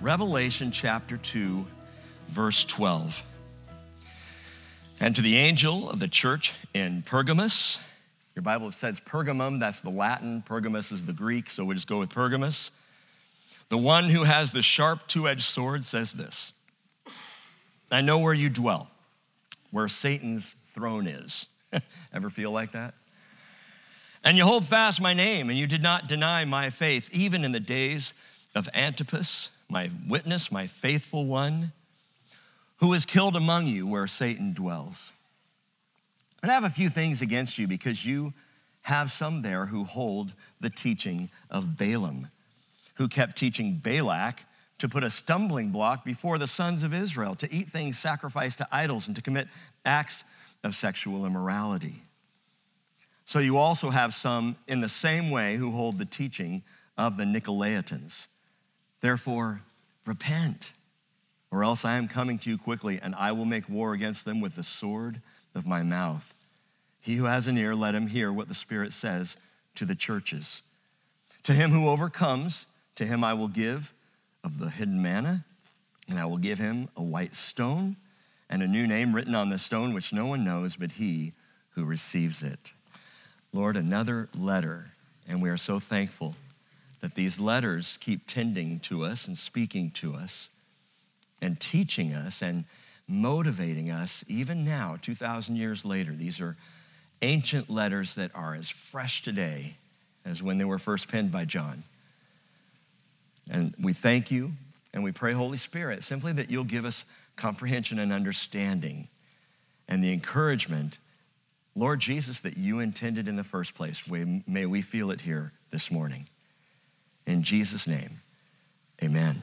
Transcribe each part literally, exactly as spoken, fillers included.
Revelation chapter two, verse twelve. And to the angel of the church in Pergamos, your Bible says Pergamum, that's the Latin, Pergamos is the Greek, so we just go with Pergamos. The one who has the sharp two-edged sword says this: I know where you dwell, where Satan's throne is. Ever feel like that? And you hold fast my name, and you did not deny my faith, even in the days of Antipas, my witness, my faithful one, who was killed among you where Satan dwells. And I have a few things against you, because you have some there who hold the teaching of Balaam, who kept teaching Balak to put a stumbling block before the sons of Israel, to eat things sacrificed to idols and to commit acts of sexual immorality. So you also have some in the same way who hold the teaching of the Nicolaitans. Therefore, repent, or else I am coming to you quickly, and I will make war against them with the sword of my mouth. He who has an ear, let him hear what the Spirit says to the churches. To him who overcomes, to him I will give of the hidden manna, and I will give him a white stone and a new name written on the stone, which no one knows but he who receives it. Lord, another letter, and we are so thankful that these letters keep tending to us and speaking to us and teaching us and motivating us even now, two thousand years later. These are ancient letters that are as fresh today as when they were first penned by John. And we thank you, and we pray, Holy Spirit, simply that you'll give us comprehension and understanding and the encouragement, Lord Jesus, that you intended in the first place. May we feel it here this morning. In Jesus' name, amen.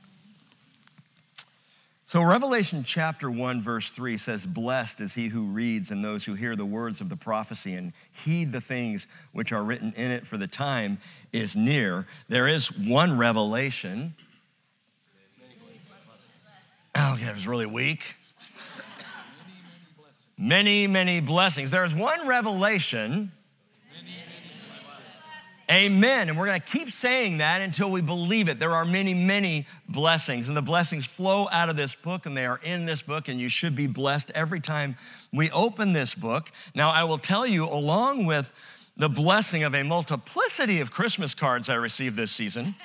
So Revelation chapter one, verse three says, blessed is he who reads and those who hear the words of the prophecy and heed the things which are written in it, for the time is near. There is one revelation. Oh, okay, it was really weak. Many, many blessings. There's one revelation. Amen. And we're going to keep saying that until we believe it. There are many, many blessings, and the blessings flow out of this book, and they are in this book, and you should be blessed every time we open this book. Now, I will tell you, along with the blessing of a multiplicity of Christmas cards I received this season,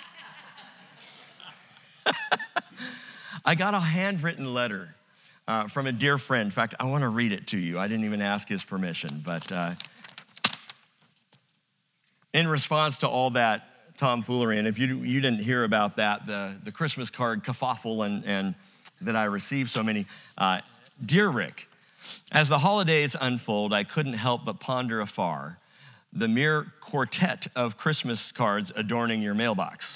I got a handwritten letter uh, from a dear friend. In fact, I want to read it to you. I didn't even ask his permission, but uh, in response to all that tomfoolery, and if you you didn't hear about that, the, the Christmas card kerfuffle and, and that I received so many, uh, dear Rick, as the holidays unfold, I couldn't help but ponder afar the mere quartet of Christmas cards adorning your mailbox.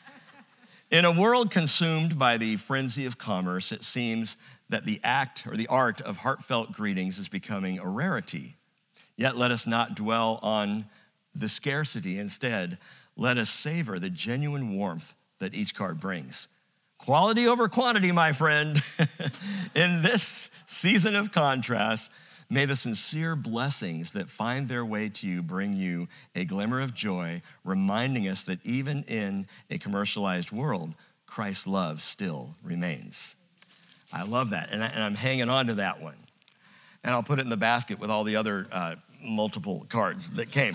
In a world consumed by the frenzy of commerce, it seems that the act or the art of heartfelt greetings is becoming a rarity. Yet let us not dwell on the scarcity. Instead, let us savor the genuine warmth that each card brings. Quality over quantity, my friend. In this season of contrast, may the sincere blessings that find their way to you bring you a glimmer of joy, reminding us that even in a commercialized world, Christ's love still remains. I love that, and, I, and I'm hanging on to that one. And I'll put it in the basket with all the other uh, multiple cards that came.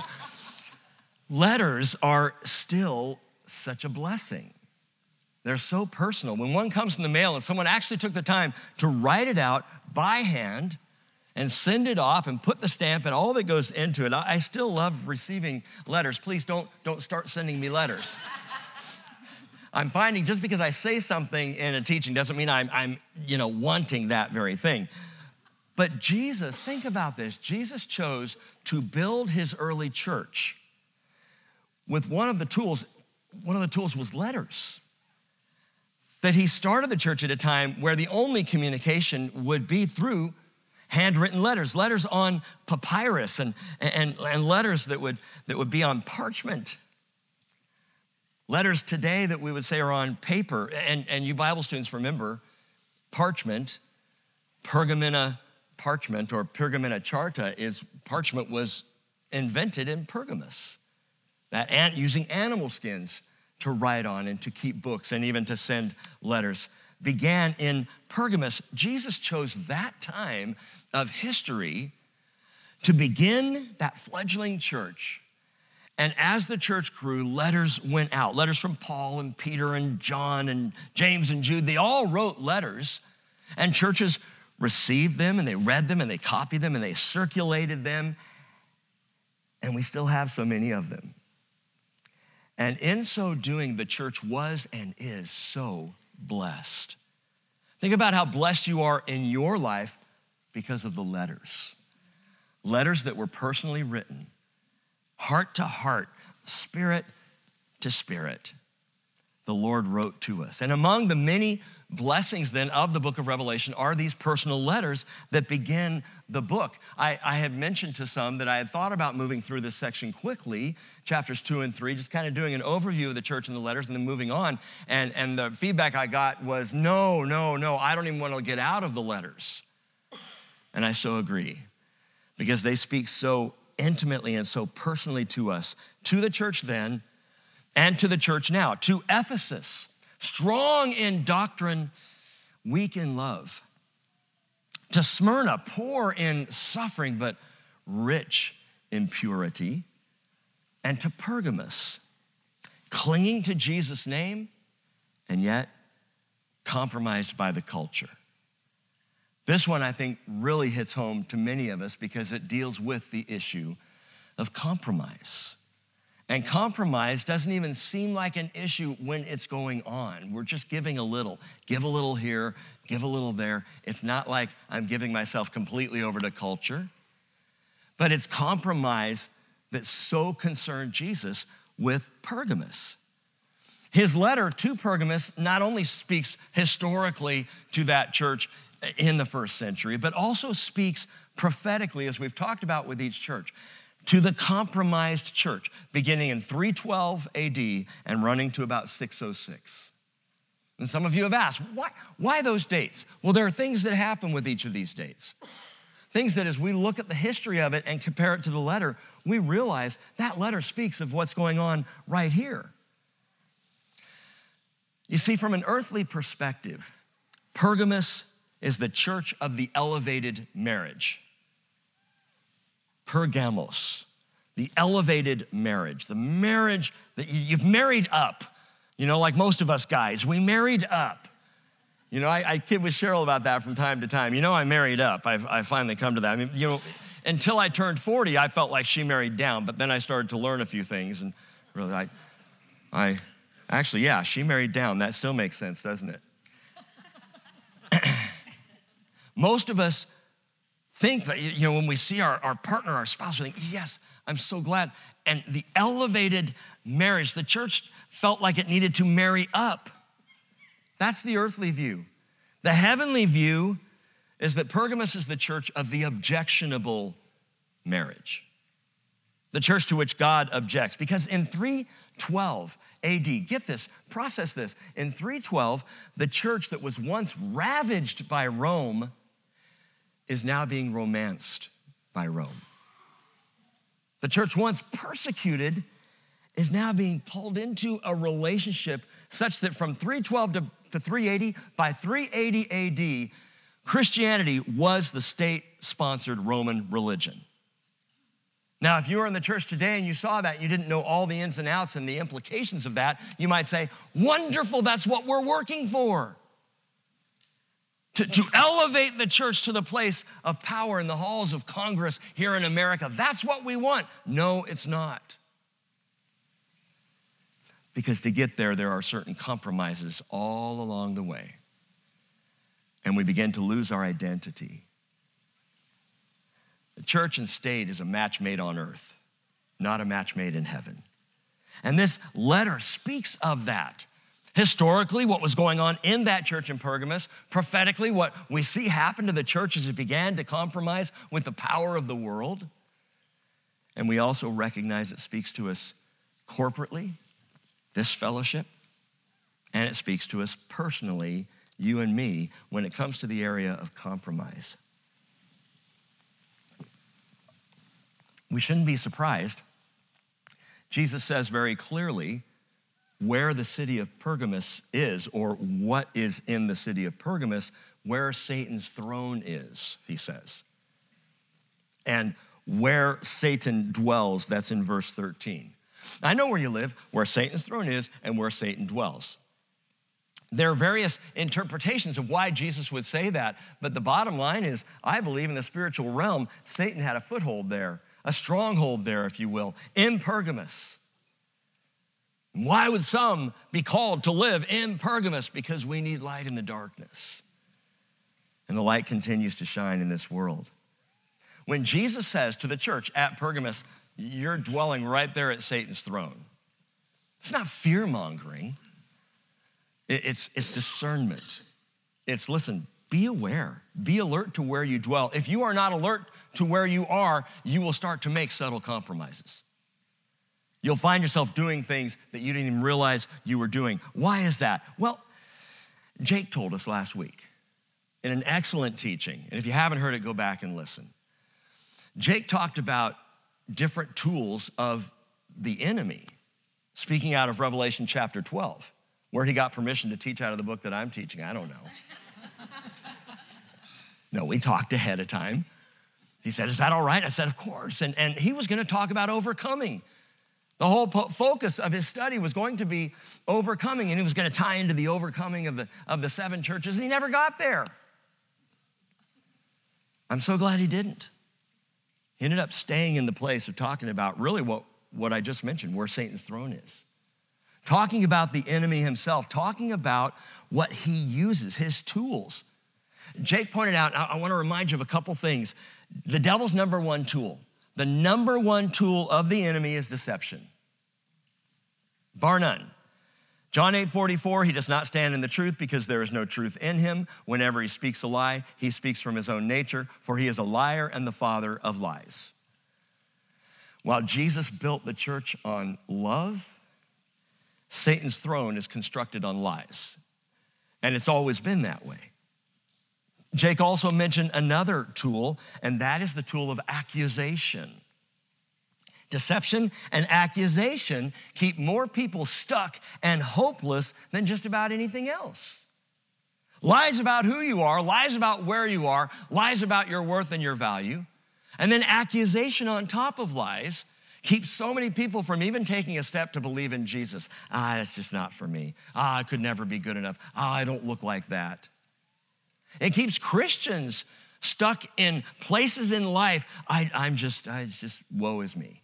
Letters are still such a blessing. They're so personal. When one comes in the mail and someone actually took the time to write it out by hand and send it off and put the stamp and all that goes into it, I still love receiving letters. Please don't, don't start sending me letters. I'm finding just because I say something in a teaching doesn't mean I'm, I'm you know, wanting that very thing. But Jesus, think about this. Jesus chose to build his early church with one of the tools, one of the tools was letters. That he started the church at a time where the only communication would be through handwritten letters, letters on papyrus and, and, and letters that would, that would be on parchment. Letters today that we would say are on paper. And, and you Bible students remember parchment, Pergamena parchment or Pergamena charta is parchment was invented in Pergamos. That using animal skins to write on and to keep books and even to send letters began in Pergamos. Jesus chose that time of history to begin that fledgling church. And as the church grew, letters went out. Letters from Paul and Peter and John and James and Jude. They all wrote letters, and churches received them and they read them and they copied them and they circulated them. And we still have so many of them. And in so doing, the church was and is so blessed. Think about how blessed you are in your life because of the letters. Letters that were personally written, heart to heart, spirit to spirit, the Lord wrote to us. And among the many blessings then of the book of Revelation are these personal letters that begin the book. I, I had mentioned to some that I had thought about moving through this section quickly, chapters two and three, just kind of doing an overview of the church and the letters and then moving on. And, and the feedback I got was, no, no, no, I don't even want to get out of the letters. And I so agree, because they speak so intimately and so personally to us, to the church then and to the church now. To Ephesus, strong in doctrine, weak in love. To Smyrna, poor in suffering, but rich in purity. And to Pergamos, clinging to Jesus' name, and yet compromised by the culture. This one, I think, really hits home to many of us because it deals with the issue of compromise. And compromise doesn't even seem like an issue when it's going on. We're just giving a little. Give a little here, give a little there. It's not like I'm giving myself completely over to culture, but it's compromise that so concerned Jesus with Pergamos. His letter to Pergamos not only speaks historically to that church in the first century, but also speaks prophetically, as we've talked about with each church, to the compromised church, beginning in three twelve A D and running to about six oh six. And some of you have asked, why, why those dates? Well, there are things that happen with each of these dates. Things that as we look at the history of it and compare it to the letter, we realize that letter speaks of what's going on right here. You see, from an earthly perspective, Pergamos is the church of the elevated marriage. Pergamos, the elevated marriage, the marriage that you've married up. You know, like most of us guys, we married up. You know, I, I kid with Cheryl about that from time to time. You know, I married up. I've I finally come to that. I mean, you know, until I turned forty, I felt like she married down, but then I started to learn a few things, and really, I, I actually, yeah, she married down. That still makes sense, doesn't it? Most of us think that, you know, when we see our, our partner, our spouse, we think, yes, I'm so glad. And the elevated marriage, the church felt like it needed to marry up. That's the earthly view. The heavenly view is that Pergamos is the church of the objectionable marriage. The church to which God objects. Because in three twelve A D, get this, process this. In three twelve, the church that was once ravaged by Rome is now being romanced by Rome. The church once persecuted is now being pulled into a relationship such that from three twelve to, to three eighty, by three eighty A D, Christianity was the state-sponsored Roman religion. Now, if you were in the church today and you saw that, you didn't know all the ins and outs and the implications of that, you might say, wonderful, that's what we're working for. To, to elevate the church to the place of power in the halls of Congress here in America. That's what we want. No, it's not. Because to get there, there are certain compromises all along the way. And we begin to lose our identity. The church and state is a match made on earth, not a match made in heaven. And this letter speaks of that. Historically, what was going on in that church in Pergamos, prophetically, what we see happen to the church as it began to compromise with the power of the world. And we also recognize it speaks to us corporately, this fellowship, and it speaks to us personally, you and me, when it comes to the area of compromise. We shouldn't be surprised. Jesus says very clearly where the city of Pergamos is, or what is in the city of Pergamos, where Satan's throne is, he says. And where Satan dwells, that's in verse thirteen. I know where you live, where Satan's throne is, and where Satan dwells. There are various interpretations of why Jesus would say that, but the bottom line is, I believe in the spiritual realm, Satan had a foothold there, a stronghold there, if you will, in Pergamos. Why would some be called to live in Pergamos? Because we need light in the darkness. And the light continues to shine in this world. When Jesus says to the church at Pergamos, you're dwelling right there at Satan's throne, it's not fear-mongering. It's, it's discernment. It's, listen, be aware. Be alert to where you dwell. If you are not alert to where you are, you will start to make subtle compromises. You'll find yourself doing things that you didn't even realize you were doing. Why is that? Well, Jake told us last week in an excellent teaching, and if you haven't heard it, go back and listen. Jake talked about different tools of the enemy, speaking out of Revelation chapter twelve. Where he got permission to teach out of the book that I'm teaching, I don't know. No, we talked ahead of time. He said, is that all right? I said, of course. And, and he was gonna talk about overcoming. The whole po- focus of his study was going to be overcoming, and he was gonna tie into the overcoming of the, of the seven churches, and he never got there. I'm so glad he didn't. He ended up staying in the place of talking about really what, what I just mentioned, where Satan's throne is. Talking about the enemy himself, talking about what he uses, his tools. Jake pointed out, I, I want to remind you of a couple things. The devil's number one tool, the number one tool of the enemy is deception. Bar none. John eight forty-four, he does not stand in the truth because there is no truth in him. Whenever he speaks a lie, he speaks from his own nature, for he is a liar and the father of lies. While Jesus built the church on love, Satan's throne is constructed on lies, and it's always been that way. Jake also mentioned another tool, and that is the tool of accusation. Deception and accusation keep more people stuck and hopeless than just about anything else. Lies about who you are, lies about where you are, lies about your worth and your value, and then accusation on top of lies keeps so many people from even taking a step to believe in Jesus. Ah, that's just not for me. Ah, I could never be good enough. Ah, I don't look like that. It keeps Christians stuck in places in life. I, I'm just, I, it's just, woe is me.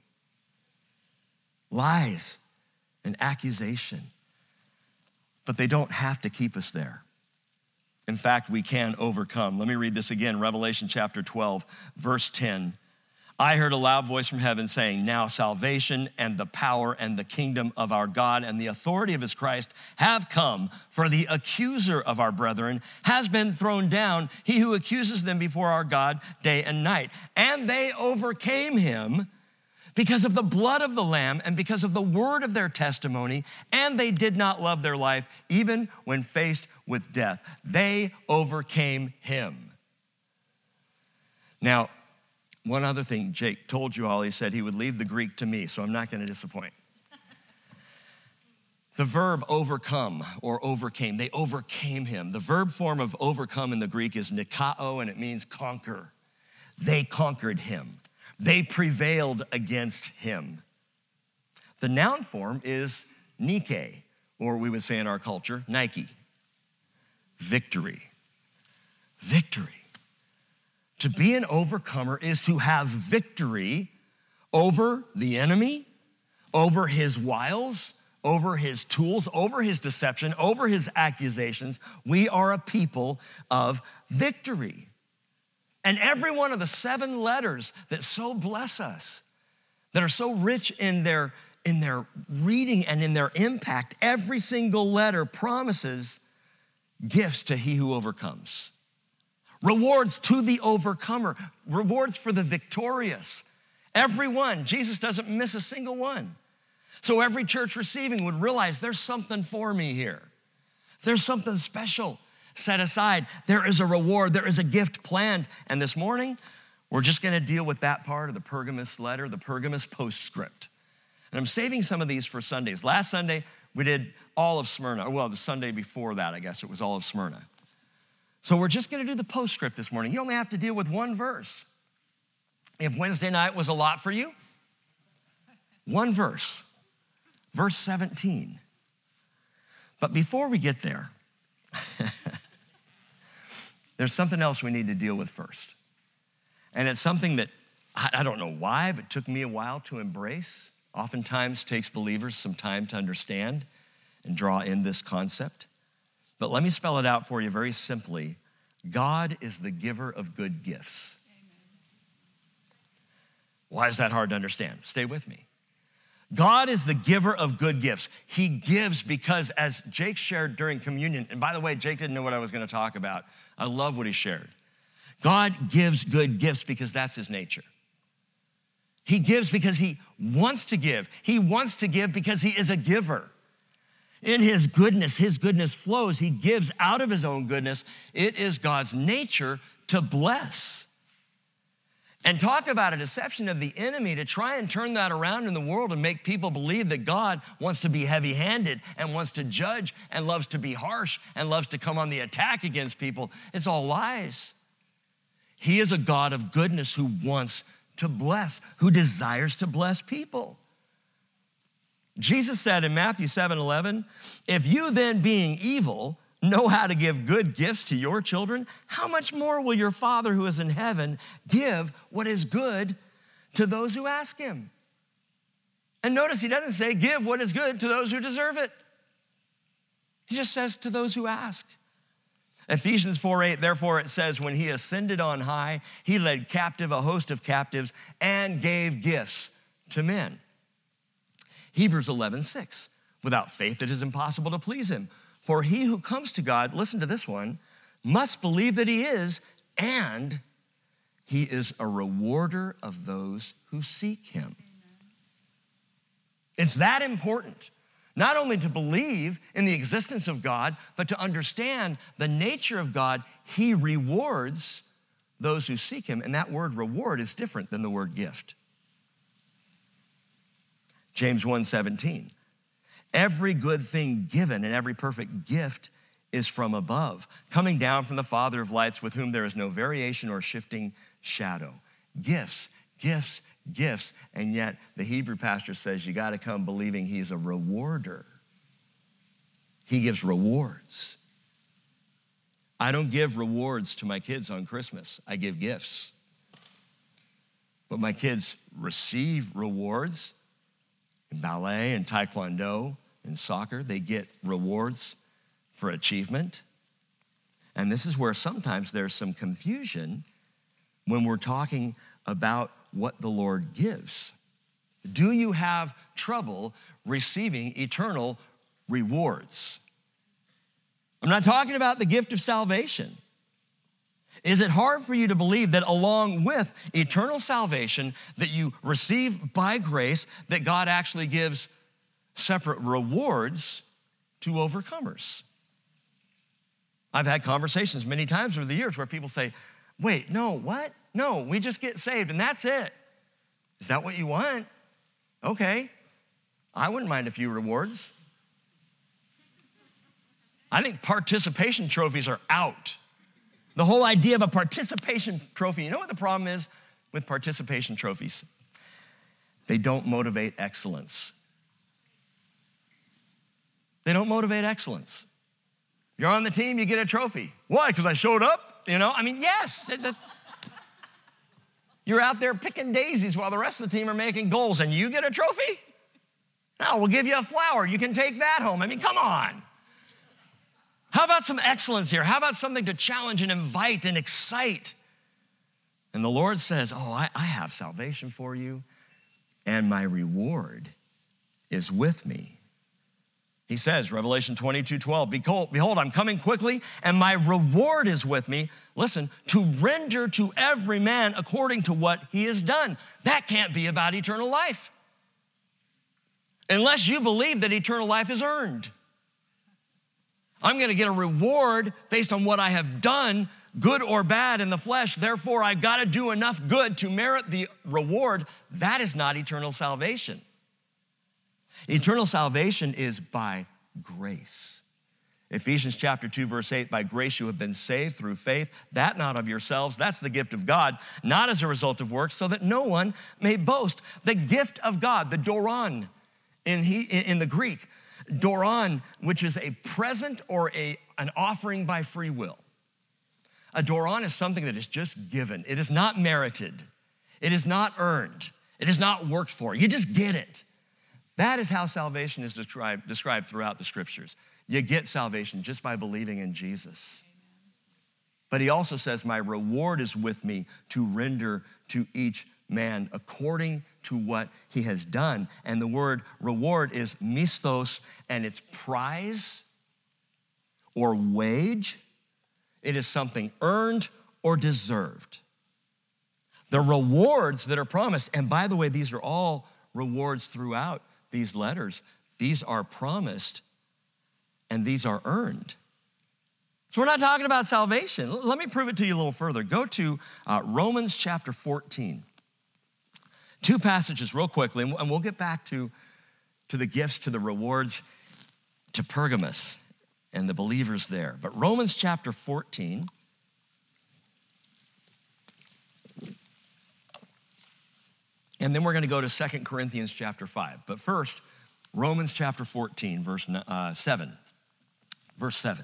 Lies and accusation. But they don't have to keep us there. In fact, we can overcome. Let me read this again, Revelation chapter twelve, verse ten. I heard a loud voice from heaven saying, now salvation and the power and the kingdom of our God and the authority of his Christ have come, for the accuser of our brethren has been thrown down, he who accuses them before our God day and night. And they overcame him because of the blood of the Lamb and because of the word of their testimony, and they did not love their life even when faced with death. They overcame him. Now, one other thing, Jake told you all, he said he would leave the Greek to me, so I'm not gonna disappoint. The verb overcome or overcame, they overcame him. The verb form of overcome in the Greek is nikao, and it means conquer. They conquered him. They prevailed against him. The noun form is Nike, or we would say in our culture, Nike. Victory. Victory. To be an overcomer is to have victory over the enemy, over his wiles, over his tools, over his deception, over his accusations. We are a people of victory. And every one of the seven letters that so bless us, that are so rich in their, in their reading and in their impact, every single letter promises gifts to he who overcomes. Rewards to the overcomer, rewards for the victorious. Every one, Jesus doesn't miss a single one. So every church receiving would realize there's something for me here. There's something special set aside. There is a reward, there is a gift planned. And this morning, we're just gonna deal with that part of the Pergamos letter, the Pergamos postscript. And I'm saving some of these for Sundays. Last Sunday, we did all of Smyrna. Well, the Sunday before that, I guess it was all of Smyrna. So we're just gonna do the postscript this morning. You only have to deal with one verse. If Wednesday night was a lot for you, one verse, verse seventeen. But before we get there, there's something else we need to deal with first. And it's something that I don't know why, but took me a while to embrace. Oftentimes takes believers some time to understand and draw in this concept. But let me spell it out for you very simply. God is the giver of good gifts. Amen. Why is that hard to understand? Stay with me. God is the giver of good gifts. He gives because, as Jake shared during communion, and by the way, Jake didn't know what I was going to talk about. I love what he shared. God gives good gifts because that's his nature. He gives because he wants to give. He wants to give because he is a giver. In his goodness, his goodness flows. He gives out of his own goodness. It is God's nature to bless. And talk about a deception of the enemy to try and turn that around in the world and make people believe that God wants to be heavy-handed and wants to judge and loves to be harsh and loves to come on the attack against people. It's all lies. He is a God of goodness who wants to bless, who desires to bless people. Jesus said in Matthew seven eleven, if you then being evil know how to give good gifts to your children, how much more will your Father who is in heaven give what is good to those who ask him? And notice he doesn't say give what is good to those who deserve it. He just says to those who ask. Ephesians four eight, therefore it says, when he ascended on high, he led captive a host of captives and gave gifts to men. Hebrews eleven six, without faith it is impossible to please him. For he who comes to God, listen to this one, must believe that he is, and he is a rewarder of those who seek him. Amen. It's that important, not only to believe in the existence of God, but to understand the nature of God. He rewards those who seek him, and that word reward is different than the word gift. James one seventeen. Every good thing given and every perfect gift is from above, coming down from the Father of lights, with whom there is no variation or shifting shadow. Gifts, gifts, gifts, and yet the Hebrew pastor says you gotta come believing he's a rewarder. He gives rewards. I don't give rewards to my kids on Christmas, I give gifts. But my kids receive rewards in ballet and taekwondo and soccer. They get rewards for achievement. And this is where sometimes there's some confusion when we're talking about what the Lord gives. Do you have trouble receiving eternal rewards? I'm not talking about the gift of salvation. Is it hard for you to believe that along with eternal salvation that you receive by grace, that God actually gives separate rewards to overcomers? I've had conversations many times over the years where people say, wait, no, what? No, we just get saved and that's it. Is that what you want? Okay, I wouldn't mind a few rewards. I think participation trophies are out. The whole idea of a participation trophy, you know what the problem is with participation trophies? They don't motivate excellence. They don't motivate excellence. You're on the team, you get a trophy. Why? Because I showed up? You know, I mean, yes. You're out there picking daisies while the rest of the team are making goals and you get a trophy? No, we'll give you a flower. You can take that home. I mean, come on. How about some excellence here? How about something to challenge and invite and excite? And the Lord says, oh, I, I have salvation for you, and my reward is with me. He says, Revelation twenty-two twelve, behold, behold, I'm coming quickly, and my reward is with me. Listen, to render to every man according to what he has done. That can't be about eternal life, unless you believe that eternal life is earned. I'm gonna get a reward based on what I have done, good or bad in the flesh. Therefore, I've gotta do enough good to merit the reward. That is not eternal salvation. Eternal salvation is by grace. Ephesians chapter two, verse eight, by grace you have been saved through faith, that not of yourselves, that's the gift of God, not as a result of works, so that no one may boast. The gift of God, the doron in, he, in the Greek, doron, which is a present or a, an offering by free will. A doron is something that is just given. It is not merited. It is not earned. It is not worked for. You just get it. That is how salvation is described, described throughout the scriptures. You get salvation just by believing in Jesus. But he also says, my reward is with me to render to each man according to what he has done. And the word reward is misthos, and it's prize or wage. It is something earned or deserved. The rewards that are promised, and by the way, these are all rewards throughout these letters. These are promised and these are earned. So we're not talking about salvation. Let me prove it to you a little further. Go to uh, Romans chapter fourteen. Two passages real quickly, and we'll get back to, to the gifts, to the rewards, to Pergamos and the believers there. But Romans chapter fourteen. And then we're going to go to Second Corinthians chapter five. But first, Romans chapter fourteen, verse uh, seven. Verse seven.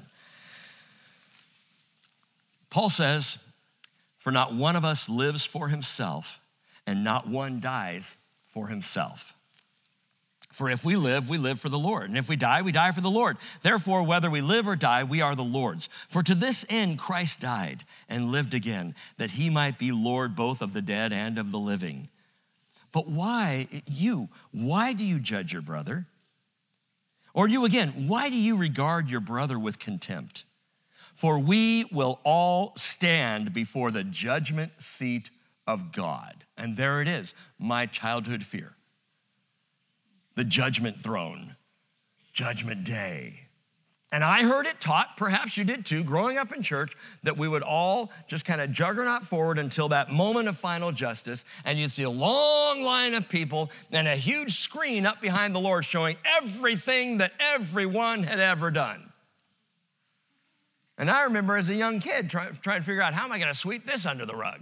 Paul says, for not one of us lives for himself, and not one dies for himself. For if we live, we live for the Lord. And if we die, we die for the Lord. Therefore, whether we live or die, we are the Lord's. For to this end Christ died and lived again, that he might be Lord both of the dead and of the living. But why, you, why do you judge your brother? Or you again, why do you regard your brother with contempt? For we will all stand before the judgment seat of God. And there it is, my childhood fear. The judgment throne, judgment day. And I heard it taught, perhaps you did too, growing up in church, that we would all just kind of juggernaut forward until that moment of final justice, and you'd see a long line of people and a huge screen up behind the Lord showing everything that everyone had ever done. And I remember as a young kid trying, trying to figure out, how am I going to sweep this under the rug?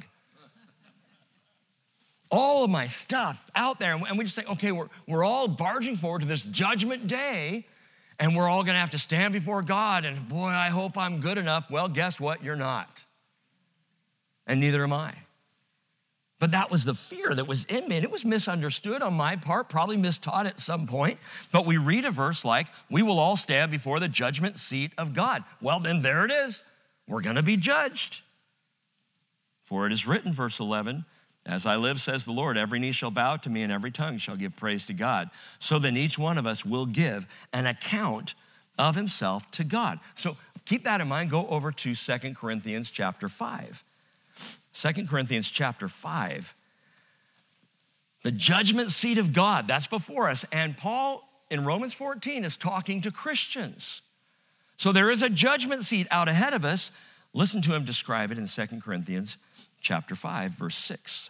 All of my stuff out there, and we just think, okay, we're, we're all barging forward to this judgment day, and we're all gonna have to stand before God, and boy, I hope I'm good enough. Well, guess what? You're not. And neither am I. But that was the fear that was in me, and it was misunderstood on my part, probably mistaught at some point. But we read a verse like, we will all stand before the judgment seat of God. Well, then there it is. We're gonna be judged. For it is written, verse eleven, as I live, says the Lord, every knee shall bow to me and every tongue shall give praise to God. So then each one of us will give an account of himself to God. So keep that in mind. Go over to Second Corinthians chapter five. Second Corinthians chapter five. The judgment seat of God, that's before us. And Paul in Romans fourteen is talking to Christians. So there is a judgment seat out ahead of us. Listen to him describe it in Second Corinthians chapter five, verse six.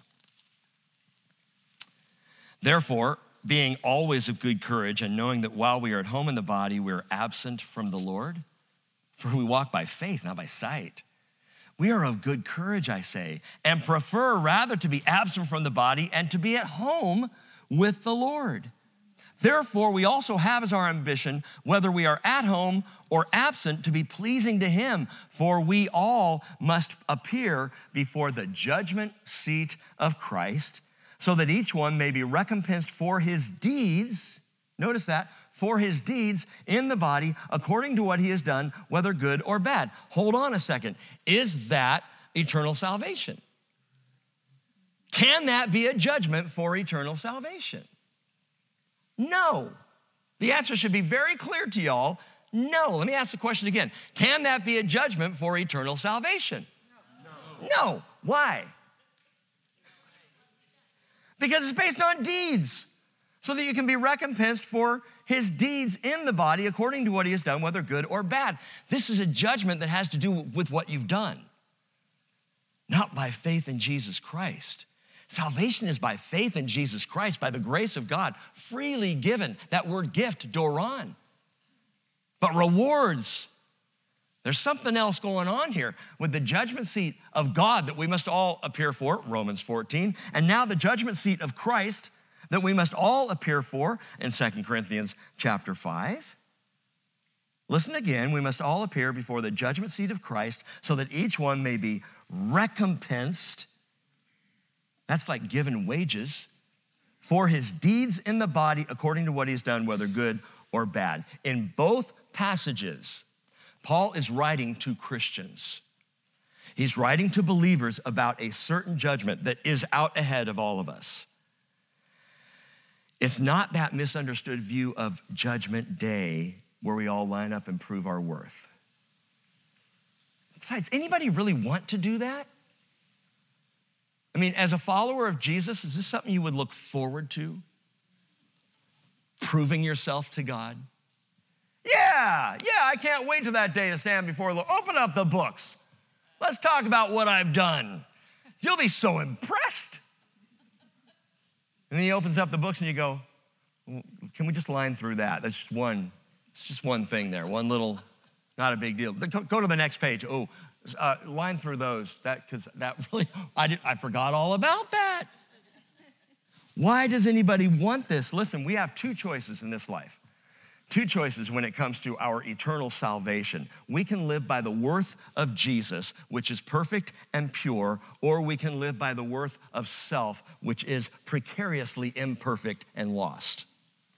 Therefore, being always of good courage and knowing that while we are at home in the body, we are absent from the Lord, for we walk by faith, not by sight. We are of good courage, I say, and prefer rather to be absent from the body and to be at home with the Lord. Therefore, we also have as our ambition, whether we are at home or absent, to be pleasing to him, for we all must appear before the judgment seat of Christ, so that each one may be recompensed for his deeds, notice that, for his deeds in the body, according to what he has done, whether good or bad. Hold on a second. Is that eternal salvation? Can that be a judgment for eternal salvation? No. The answer should be very clear to y'all. No. Let me ask the question again. Can that be a judgment for eternal salvation? No. No. Why? Because it's based on deeds, so that you can be recompensed for his deeds in the body according to what he has done, whether good or bad. This is a judgment that has to do with what you've done, not by faith in Jesus Christ. Salvation is by faith in Jesus Christ, by the grace of God, freely given. That word gift, doron. But rewards, there's something else going on here with the judgment seat of God that we must all appear for, Romans fourteen, and now the judgment seat of Christ that we must all appear for in Second Corinthians chapter five. Listen again, we must all appear before the judgment seat of Christ so that each one may be recompensed. That's like given wages for his deeds in the body according to what he's done, whether good or bad. In both passages, Paul is writing to Christians. He's writing to believers about a certain judgment that is out ahead of all of us. It's not that misunderstood view of Judgment Day where we all line up and prove our worth. Besides, anybody really want to do that? I mean, as a follower of Jesus, is this something you would look forward to? Proving yourself to God? Yeah, yeah, I can't wait till that day to stand before the Lord. Open up the books. Let's talk about what I've done. You'll be so impressed. And then he opens up the books and you go, can we just line through that? That's just one, it's just one thing there, one little, not a big deal. Go, go to the next page. Oh, uh, line through those, that because that really, I, did, I forgot all about that. Why does anybody want this? Listen, we have two choices in this life. Two choices when it comes to our eternal salvation. We can live by the worth of Jesus, which is perfect and pure, or we can live by the worth of self, which is precariously imperfect and lost.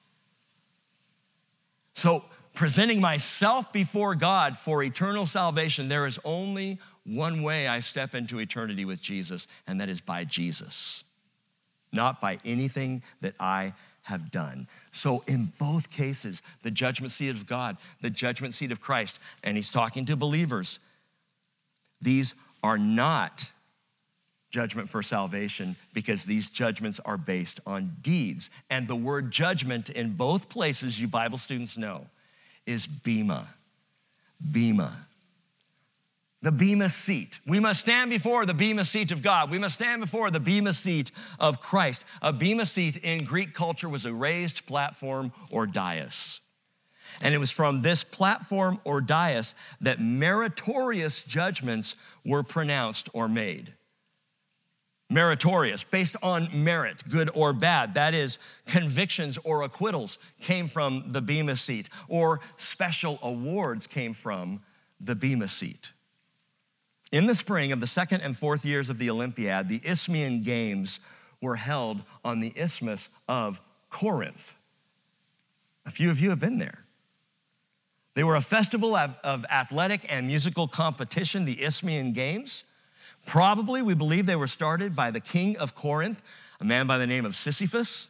So, presenting myself before God for eternal salvation, there is only one way I step into eternity with Jesus, and that is by Jesus, not by anything that I have done. So in both cases, the judgment seat of God, the judgment seat of Christ, and he's talking to believers, these are not judgment for salvation because these judgments are based on deeds. And the word judgment in both places, you Bible students know, is bema, bema. The bema seat. We must stand before the bema seat of God. We must stand before the bema seat of Christ. A bema seat in Greek culture was a raised platform or dais. And it was from this platform or dais that meritorious judgments were pronounced or made. Meritorious, based on merit, good or bad. That is, convictions or acquittals came from the bema seat, or special awards came from the bema seat. In the spring of the second and fourth years of the Olympiad, the Isthmian Games were held on the Isthmus of Corinth. A few of you have been there. They were a festival of, of athletic and musical competition, the Isthmian Games. Probably, we believe they were started by the king of Corinth, a man by the name of Sisyphus.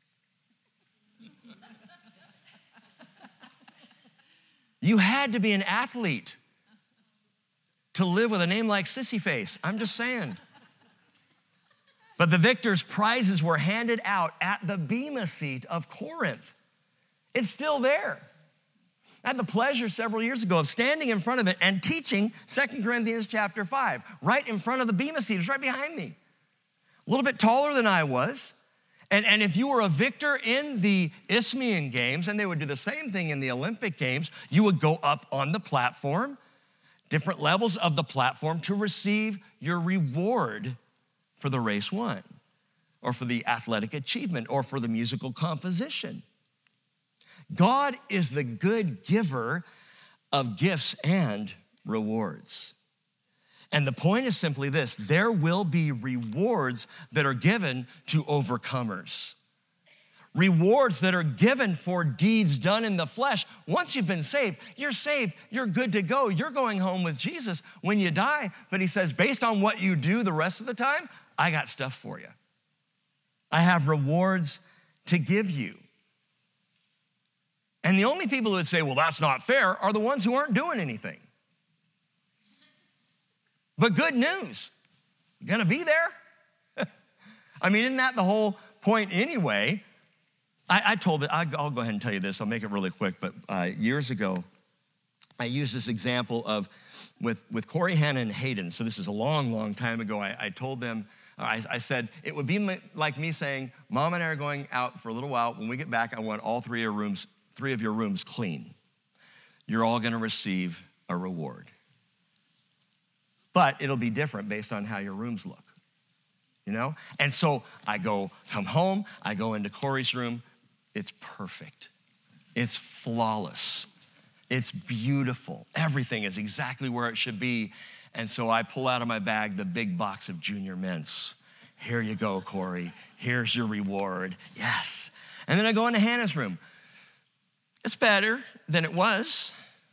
You had to be an athlete to live with a name like Sissy-Face. I'm just saying. But the victors' prizes were handed out at the bema seat of Corinth. It's still there. I had the pleasure several years ago of standing in front of it and teaching Second Corinthians chapter five, right in front of the bema seat. It was right behind me. A little bit taller than I was. And, and if you were a victor in the Isthmian Games, and they would do the same thing in the Olympic Games, you would go up on the platform, different levels of the platform, to receive your reward for the race won, or for the athletic achievement, or for the musical composition. God is the good giver of gifts and rewards. And the point is simply this: there will be rewards that are given to overcomers. Rewards that are given for deeds done in the flesh. Once you've been saved, you're saved, you're good to go. You're going home with Jesus when you die. But he says, based on what you do the rest of the time, I got stuff for you. I have rewards to give you. And the only people who would say, well, that's not fair, are the ones who aren't doing anything. But good news, you're gonna be there. I mean, isn't that the whole point anyway? I, I told it, I'll go ahead and tell you this, I'll make it really quick, but uh, years ago, I used this example of, with, with Corey, Hannah, and Hayden. So this is a long, long time ago. I, I told them I, I said, it would be my, like me saying, Mom and I are going out for a little while. When we get back, I want all three of your rooms, three of your rooms clean. You're all gonna receive a reward. But it'll be different based on how your rooms look, you know? And so I go, come home, I go into Corey's room. It's perfect. It's flawless. It's beautiful. Everything is exactly where it should be. And so I pull out of my bag the big box of Junior Mints. Here you go, Corey. Here's your reward. Yes. And then I go into Hannah's room. It's better than it was.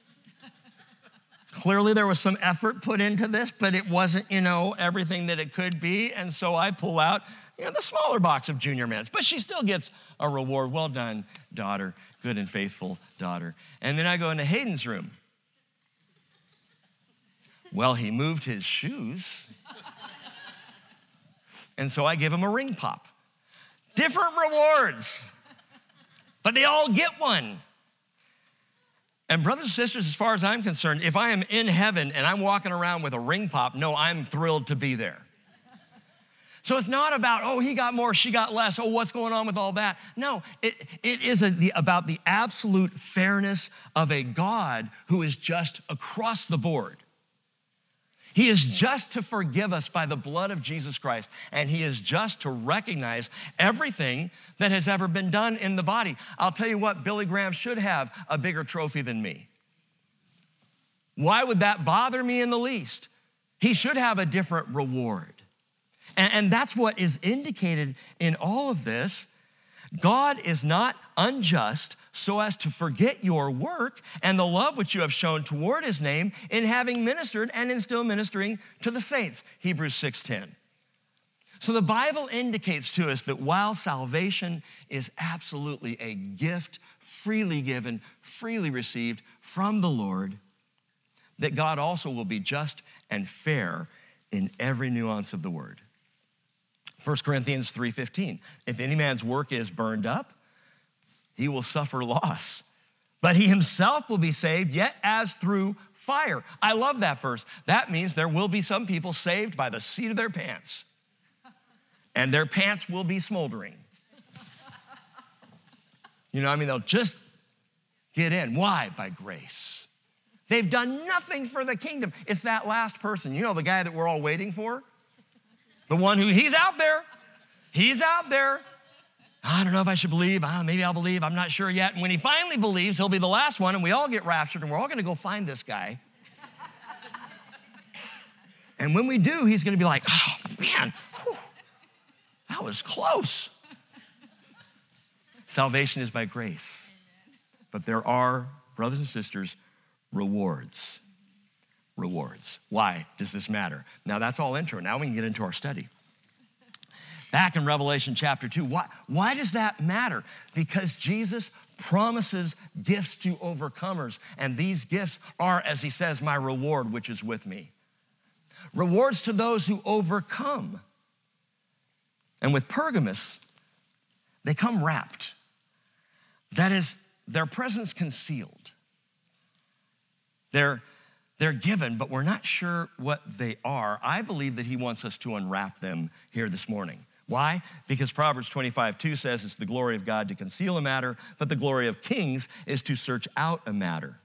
Clearly there was some effort put into this, but it wasn't, you know, everything that it could be. And so I pull out, you know, the smaller box of Junior Mints, but she still gets a reward. Well done, daughter, good and faithful daughter. And then I go into Hayden's room. Well, he moved his shoes. And so I give him a ring pop. Different rewards, but they all get one. And brothers and sisters, as far as I'm concerned, if I am in heaven and I'm walking around with a ring pop, no, I'm thrilled to be there. So it's not about, oh, he got more, she got less, oh, what's going on with all that? No, it, it is a, the, about the absolute fairness of a God who is just across the board. He is just to forgive us by the blood of Jesus Christ, and he is just to recognize everything that has ever been done in the body. I'll tell you what, Billy Graham should have a bigger trophy than me. Why would that bother me in the least? He should have a different reward. And, and that's what is indicated in all of this. God is not unjust so as to forget your work and the love which you have shown toward his name in having ministered and in still ministering to the saints, Hebrews six ten. So the Bible indicates to us that while salvation is absolutely a gift, freely given, freely received from the Lord, that God also will be just and fair in every nuance of the word. First Corinthians three fifteen, if any man's work is burned up, he will suffer loss, but he himself will be saved, yet as through fire. I love that verse. That means there will be some people saved by the seat of their pants, and their pants will be smoldering. You know, I mean, they'll just get in. Why? By grace. They've done nothing for the kingdom. It's that last person, you know, the guy that we're all waiting for? The one who, he's out there. He's out there. I don't know if I should believe. Oh, maybe I'll believe. I'm not sure yet. And when he finally believes, he'll be the last one, and we all get raptured, and we're all going to go find this guy. And when we do, he's going to be like, oh, man, whew, that was close. Salvation is by grace. But there are, brothers and sisters, rewards. Rewards. Why does this matter? Now, that's all intro. Now we can get into our study. Back in Revelation chapter two, why, why does that matter? Because Jesus promises gifts to overcomers, and these gifts are, as he says, my reward, which is with me. Rewards to those who overcome. And with Pergamos, they come wrapped. That is, their presence concealed. They're, they're given, but we're not sure what they are. I believe that he wants us to unwrap them here this morning. Why? Because Proverbs twenty-five two says it's the glory of God to conceal a matter, but the glory of kings is to search out a matter.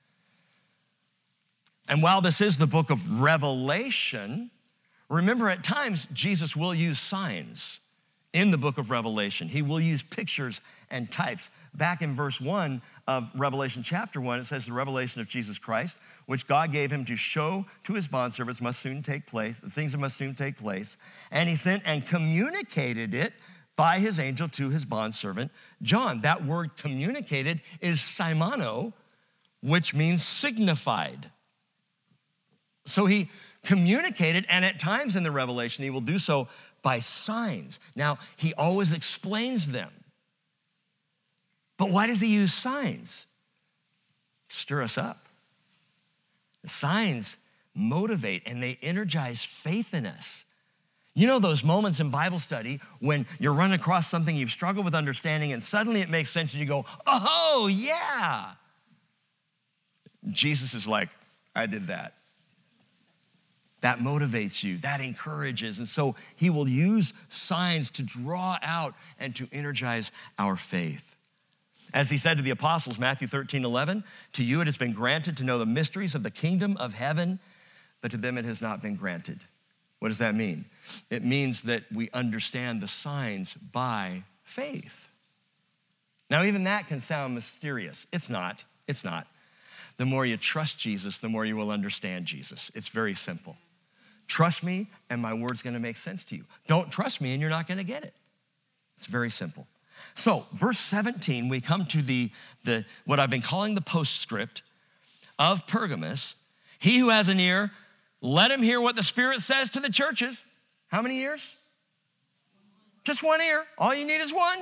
And while this is the book of Revelation, remember at times Jesus will use signs in the book of Revelation. He will use pictures and types. Back in verse one of Revelation chapter one, it says the revelation of Jesus Christ, which God gave him to show to his bondservants must soon take place, the things that must soon take place. And he sent and communicated it by his angel to his bondservant John. That word communicated is simono, which means signified. So he communicated, and at times in the Revelation, he will do so by signs. Now, he always explains them. But why does he use signs? Stir us up. The signs motivate and they energize faith in us. You know those moments in Bible study when you're running across something you've struggled with understanding and suddenly it makes sense and you go, oh, yeah. Jesus is like, I did that. that motivates you, that encourages. And so he will use signs to draw out and to energize our faith. As he said to the apostles, Matthew thirteen eleven, to you it has been granted to know the mysteries of the kingdom of heaven, but to them it has not been granted. What does that mean? It means that we understand the signs by faith. Now, even that can sound mysterious. It's not. It's not. The more you trust Jesus, the more you will understand Jesus. It's very simple. Trust me, and my word's gonna make sense to you. Don't trust me, and you're not gonna get it. It's very simple. So, verse seventeen, we come to the, the what I've been calling the postscript of Pergamos. He who has an ear, let him hear what the Spirit says to the churches. How many ears? Just one ear. All you need is one.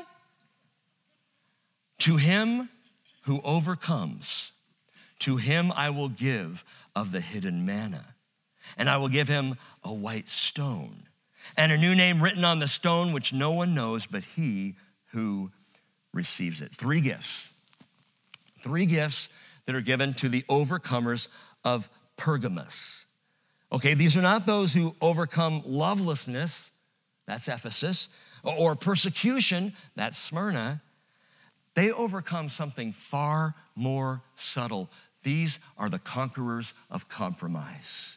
To him who overcomes, to him I will give of the hidden manna, and I will give him a white stone, and a new name written on the stone which no one knows but he who receives it. Three gifts. Three gifts that are given to the overcomers of Pergamos. Okay, these are not those who overcome lovelessness, that's Ephesus, or persecution, that's Smyrna. They overcome something far more subtle. These are the conquerors of compromise.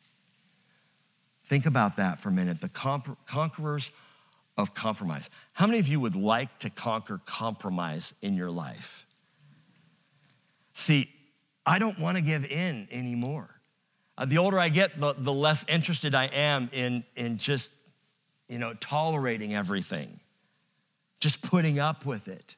Think about that for a minute, the comp- conquerors of compromise. How many of you would like to conquer compromise in your life? See, I don't want to give in anymore. Uh, the older I get, the, the less interested I am in, in just, you know, tolerating everything, just putting up with it.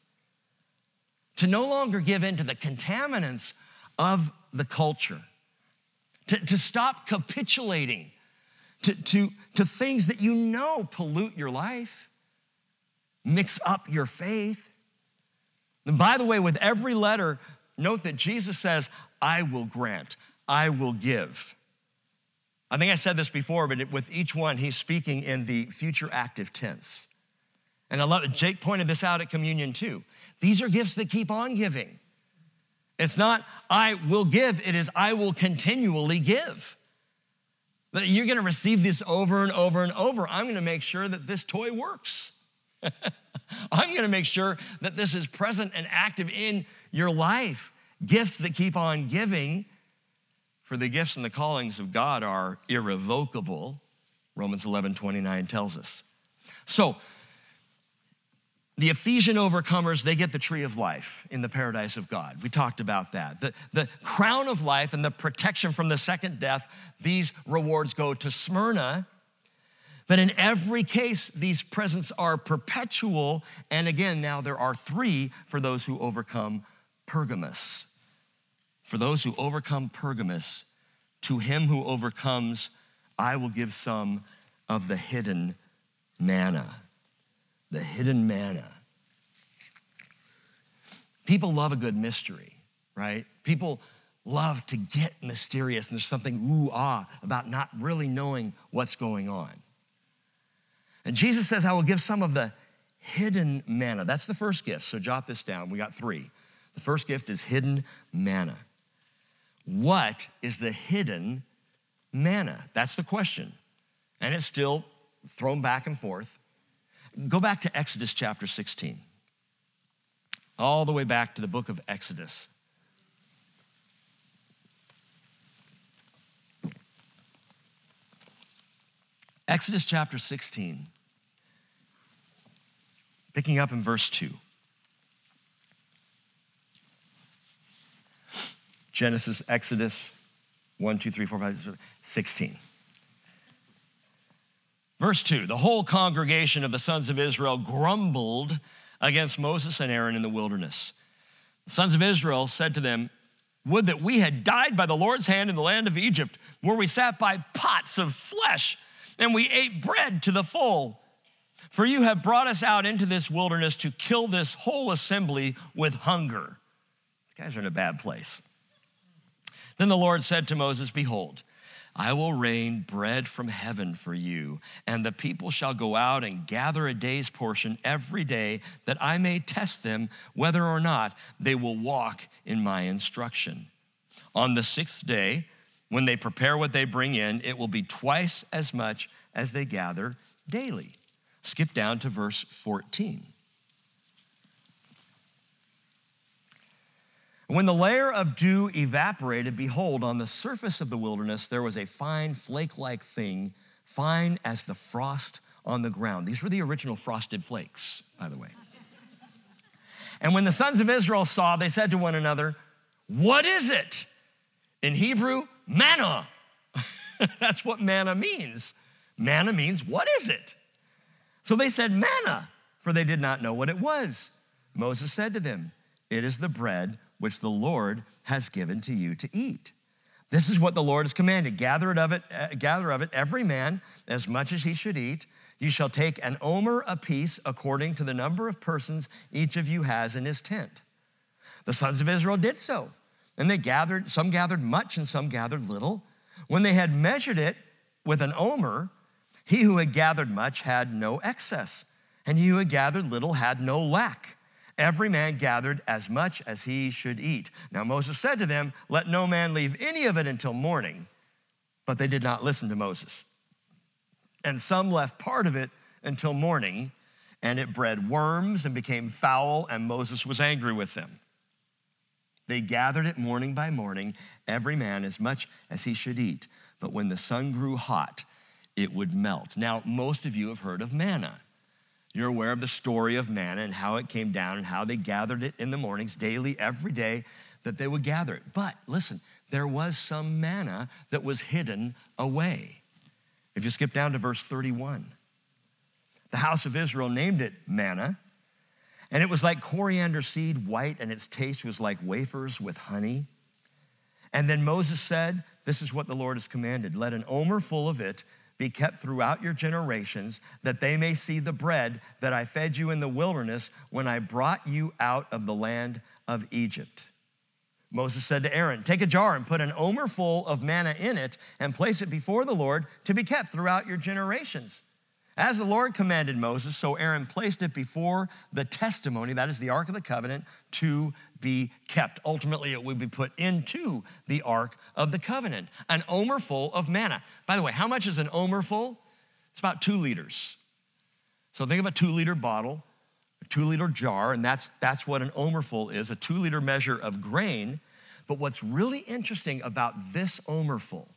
To no longer give in to the contaminants of the culture, to, to stop capitulating to, to, to things that you know pollute your life, mix up your faith. And by the way, with every letter, note that Jesus says, I will grant, I will give. I think I said this before, but with each one, he's speaking in the future active tense. And I love it. Jake pointed this out at communion too. These are gifts that keep on giving. It's not, I will give, it is, I will continually give. That you're gonna receive this over and over and over. I'm gonna make sure that this toy works. I'm gonna make sure that this is present and active in your life. Gifts that keep on giving, for the gifts and the callings of God are irrevocable, Romans eleven twenty-nine tells us. So, the Ephesian overcomers, they get the tree of life in the paradise of God. We talked about that. The, the crown of life and the protection from the second death, these rewards go to Smyrna. But in every case, these presents are perpetual. And again, now there are three for those who overcome Pergamos. For those who overcome Pergamos, to him who overcomes, I will give some of the hidden manna. The hidden manna. People love a good mystery, right? People love to get mysterious, and there's something ooh-ah about not really knowing what's going on. And Jesus says, I will give some of the hidden manna. That's the first gift, so jot this down. We got three. The first gift is hidden manna. What is the hidden manna? That's the question. And it's still thrown back and forth. Go back to Exodus chapter sixteen. All the way back to the book of Exodus. Exodus chapter sixteen, picking up in verse two. Genesis, Exodus, one, two, three, four, five, sixteen. Verse two, the whole congregation of the sons of Israel grumbled against Moses and Aaron in the wilderness. The sons of Israel said to them, would that we had died by the Lord's hand in the land of Egypt, where we sat by pots of flesh, and we ate bread to the full. For you have brought us out into this wilderness to kill this whole assembly with hunger. These guys are in a bad place. Then the Lord said to Moses, behold, I will rain bread from heaven for you, and the people shall go out and gather a day's portion every day, that I may test them whether or not they will walk in my instruction. On the sixth day, When they prepare what they bring in, it will be twice as much as they gather daily. Skip down to verse fourteen. When the layer of dew evaporated, behold, on the surface of the wilderness, there was a fine flake-like thing, fine as the frost on the ground. These were the original frosted flakes, by the way. And when the sons of Israel saw, they said to one another, what is it? In Hebrew, manna. That's what manna means. Manna means, what is it? So they said, manna, for they did not know what it was. Moses said to them, it is the bread which the Lord has given to you to eat. This is what the Lord has commanded. Gather it of it, uh, gather of it every man as much as he should eat. You shall take an omer apiece according to the number of persons each of you has in his tent. The sons of Israel did so, and they gathered, some gathered much and some gathered little. When they had measured it with an omer, he who had gathered much had no excess, and he who had gathered little had no lack. Every man gathered as much as he should eat. Now Moses said to them, let no man leave any of it until morning. But they did not listen to Moses. And some left part of it until morning, and it bred worms and became foul, and Moses was angry with them. They gathered it morning by morning, every man as much as he should eat. But when the sun grew hot, it would melt. Now, most of you have heard of manna. You're aware of the story of manna and how it came down and how they gathered it in the mornings, daily, every day, that they would gather it. But listen, there was some manna that was hidden away. If you skip down to verse thirty-one, the house of Israel named it manna, and it was like coriander seed, white, and its taste was like wafers with honey. And then Moses said, this is what the Lord has commanded. Let an omer full of it be kept throughout your generations, that they may see the bread that I fed you in the wilderness when I brought you out of the land of Egypt. Moses said to Aaron, take a jar and put an omer full of manna in it and place it before the Lord to be kept throughout your generations. As the Lord commanded Moses, so Aaron placed it before the testimony, that is the Ark of the Covenant, to be kept. Ultimately, it would be put into the Ark of the Covenant, an omer full of manna. By the way, how much is an omer full? It's about two liters. So think of a two-liter bottle, a two-liter jar, and that's, that's what an omer full is, a two-liter measure of grain. But what's really interesting about this omer full,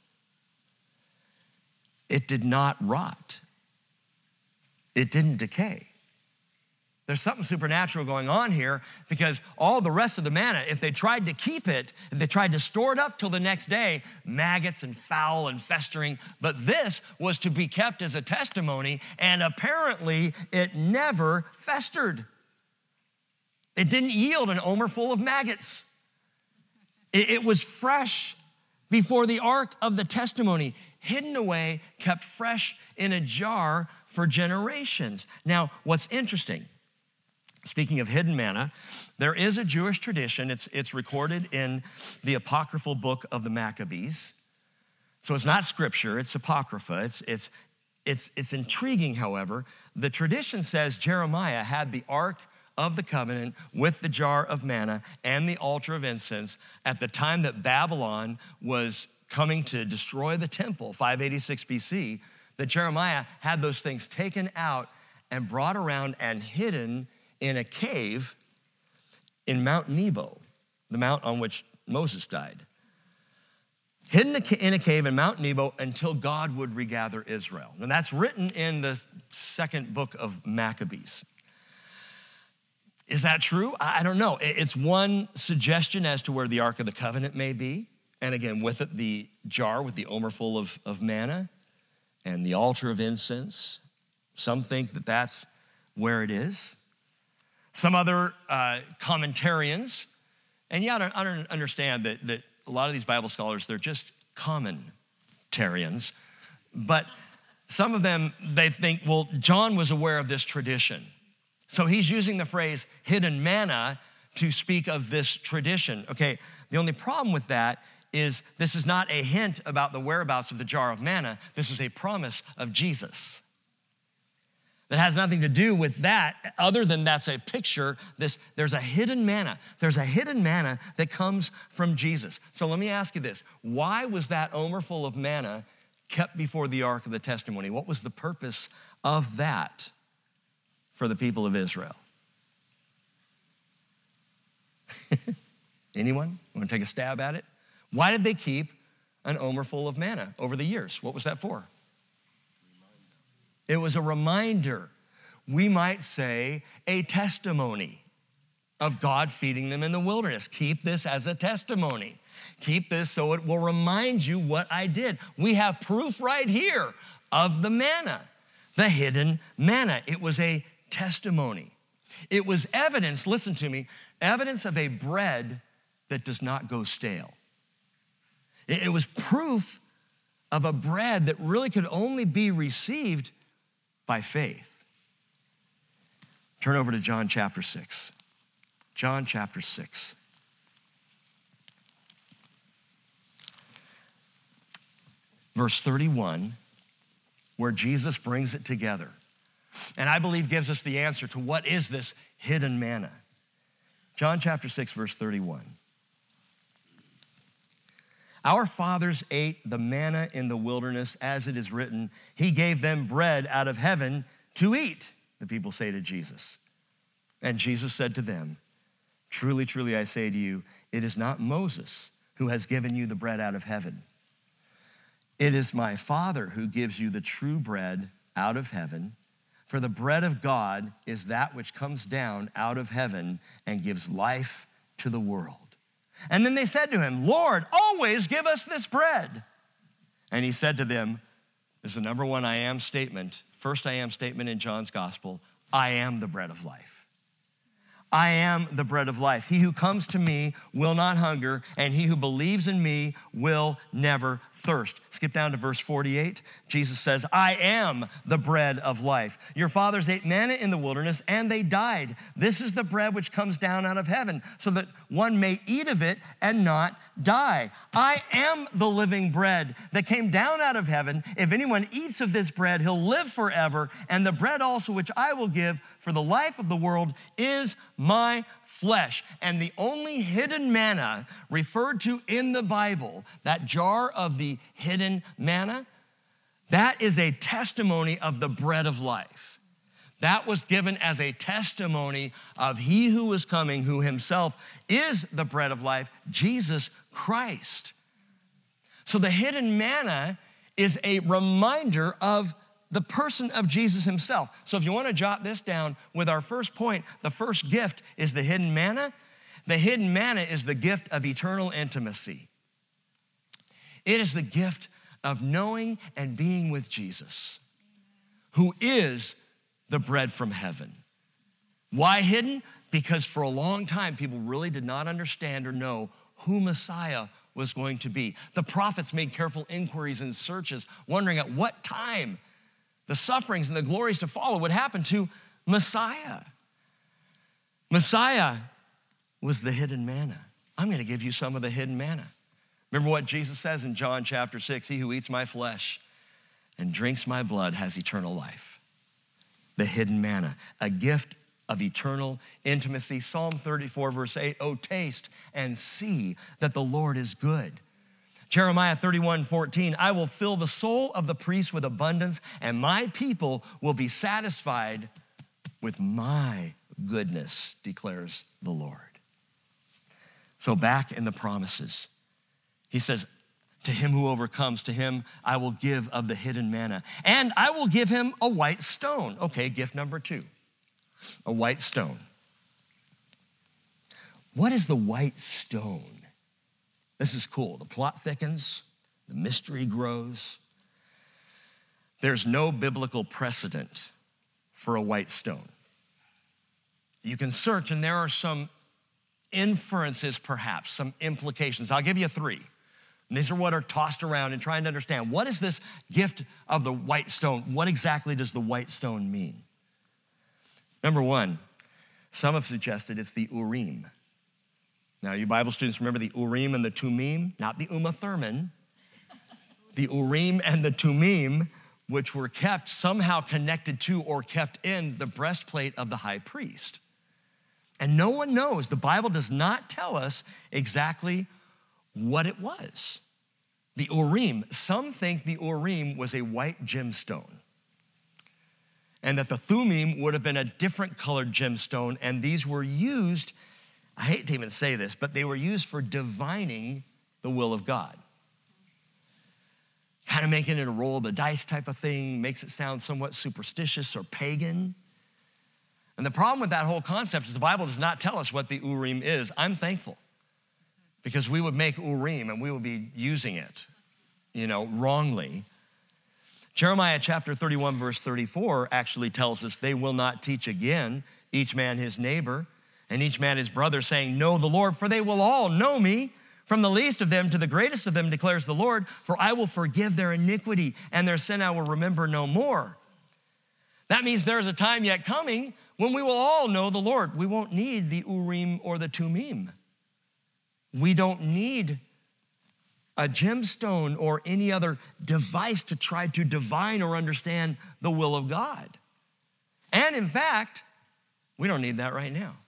it did not rot. It didn't decay. There's something supernatural going on here, because all the rest of the manna, if they tried to keep it, if they tried to store it up till the next day, maggots and foul and festering, but this was to be kept as a testimony, and apparently it never festered. It didn't yield an omer full of maggots. It, it was fresh before the Ark of the Testimony, hidden away, kept fresh in a jar for generations. Now, what's interesting, speaking of hidden manna, there is a Jewish tradition. It's, it's recorded in the apocryphal book of the Maccabees. So it's not scripture, it's apocrypha. It's, it's, it's, it's intriguing, however. The tradition says Jeremiah had the Ark of the Covenant with the jar of manna and the altar of incense at the time that Babylon was coming to destroy the temple, five eighty-six B C, that Jeremiah had those things taken out and brought around and hidden in a cave in Mount Nebo, the mount on which Moses died. Hidden in a cave in Mount Nebo until God would regather Israel. And that's written in the second book of Maccabees. Is that true? I don't know. It's one suggestion as to where the Ark of the Covenant may be. And again, with it, the jar with the omer full of, of manna and the altar of incense. Some think that that's where it is. Some other uh, commentarians, and you ought to understand that, that a lot of these Bible scholars, they're just commentarians, but some of them, they think, well, John was aware of this tradition. So he's using the phrase hidden manna to speak of this tradition. Okay, the only problem with that is this is not a hint about the whereabouts of the jar of manna. This is a promise of Jesus. that has nothing to do with that, other than that's a picture. This, there's a hidden manna. There's a hidden manna that comes from Jesus. So let me ask you this. Why was that omer full of manna kept before the ark of the testimony? What was the purpose of that for the people of Israel? Anyone want to take a stab at it? Why did they keep an omer full of manna over the years? What was that for? It was a reminder. We might say a testimony of God feeding them in the wilderness. Keep this as a testimony. Keep this so it will remind you what I did. We have proof right here of the manna, the hidden manna. It was a testimony. It was evidence, listen to me, evidence of a bread that does not go stale. It was proof of a bread that really could only be received by faith. Turn over to John chapter six. John chapter six. Verse thirty-one, where Jesus brings it together. And I believe gives us the answer to what is this hidden manna. John chapter six, verse thirty-one. Our fathers ate the manna in the wilderness, as it is written, he gave them bread out of heaven to eat, the people say to Jesus. And Jesus said to them, truly, truly, I say to you, it is not Moses who has given you the bread out of heaven. It is my Father who gives you the true bread out of heaven. For the bread of God is that which comes down out of heaven and gives life to the world. And then they said to him, Lord, always give us this bread. And he said to them, this is the number one I am statement, first I am statement in John's gospel, I am the bread of life. I am the bread of life. He who comes to me will not hunger, and he who believes in me will never thirst. Skip down to verse forty-eight. Jesus says, I am the bread of life. Your fathers ate manna in the wilderness, and they died. This is the bread which comes down out of heaven, so that one may eat of it and not die. I am the living bread that came down out of heaven. If anyone eats of this bread, he'll live forever. And the bread also which I will give for the life of the world is my flesh. And the only hidden manna referred to in the Bible, that jar of the hidden manna, that is a testimony of the bread of life. That was given as a testimony of he who is coming, who himself is the bread of life, Jesus Christ. So the hidden manna is a reminder of the person of Jesus himself. So if you want to jot this down with our first point, the first gift is the hidden manna. The hidden manna is the gift of eternal intimacy. It is the gift of knowing and being with Jesus, who is the bread from heaven. Why hidden? Because for a long time, people really did not understand or know who Messiah was going to be. The prophets made careful inquiries and searches, wondering at what time the sufferings and the glories to follow would happen to Messiah. Messiah was the hidden manna. I'm going to give you some of the hidden manna. Remember what Jesus says in John chapter six, he who eats my flesh and drinks my blood has eternal life. The hidden manna, a gift of eternal intimacy. Psalm thirty-four, verse eight, oh, taste and see that the Lord is good. Jeremiah thirty-one, fourteen, I will fill the soul of the priest with abundance, and my people will be satisfied with my goodness, declares the Lord. So back in the promises, he says, to him who overcomes, to him I will give of the hidden manna, and I will give him a white stone. Okay, gift number two, a white stone. What is the white stone? This is cool. The plot thickens, the mystery grows. There's no biblical precedent for a white stone. You can search, and there are some inferences, perhaps, some implications. I'll give you three. And these are what are tossed around and trying to understand. What is this gift of the white stone? What exactly does the white stone mean? Number one, some have suggested it's the Urim. Now, you Bible students remember the Urim and the Tumim, not the Uma Thurman. The Urim and the Tumim which were kept somehow connected to or kept in the breastplate of the high priest. And no one knows. The Bible does not tell us exactly what it was. The Urim, some think the Urim was a white gemstone, and that the Thummim would have been a different colored gemstone, and these were used, I hate to even say this, but they were used for divining the will of God. Kind of making it a roll of the dice type of thing, makes it sound somewhat superstitious or pagan. And the problem with that whole concept is the Bible does not tell us what the Urim is. I'm thankful, because we would make Urim and we would be using it, you know, wrongly. Jeremiah chapter thirty-one, verse thirty-four actually tells us they will not teach again, each man his neighbor and each man his brother, saying, know the Lord, for they will all know me, from the least of them to the greatest of them, declares the Lord, for I will forgive their iniquity and their sin I will remember no more. That means there's a time yet coming when we will all know the Lord. We won't need the Urim or the Thummim. We don't need a gemstone or any other device to try to divine or understand the will of God. And in fact, we don't need that right now.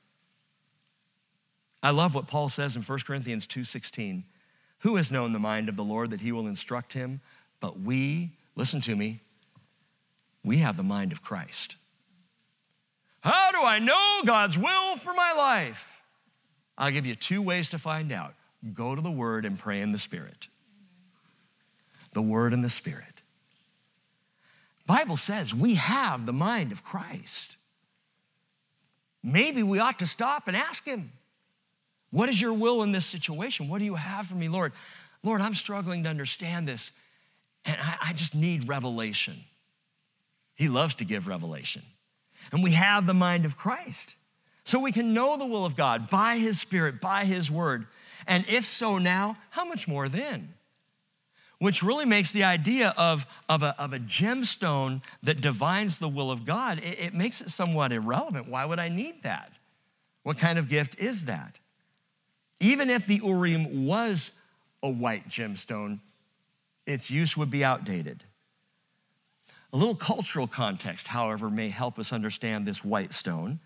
I love what Paul says in First Corinthians two sixteen. Who has known the mind of the Lord that he will instruct him? But we, listen to me, we have the mind of Christ. How do I know God's will for my life? I'll give you two ways to find out. Go to the Word and pray in the Spirit. The Word and the Spirit. Bible says we have the mind of Christ. Maybe we ought to stop and ask him, what is your will in this situation? What do you have for me, Lord? Lord, I'm struggling to understand this, and I, I just need revelation. He loves to give revelation. And we have the mind of Christ. So we can know the will of God by his Spirit, by his word. And if so now, how much more then? Which really makes the idea of, of, a, of a gemstone that divines the will of God, it, it makes it somewhat irrelevant. Why would I need that? What kind of gift is that? Even if the Urim was a white gemstone, its use would be outdated. A little cultural context, however, may help us understand this white stone.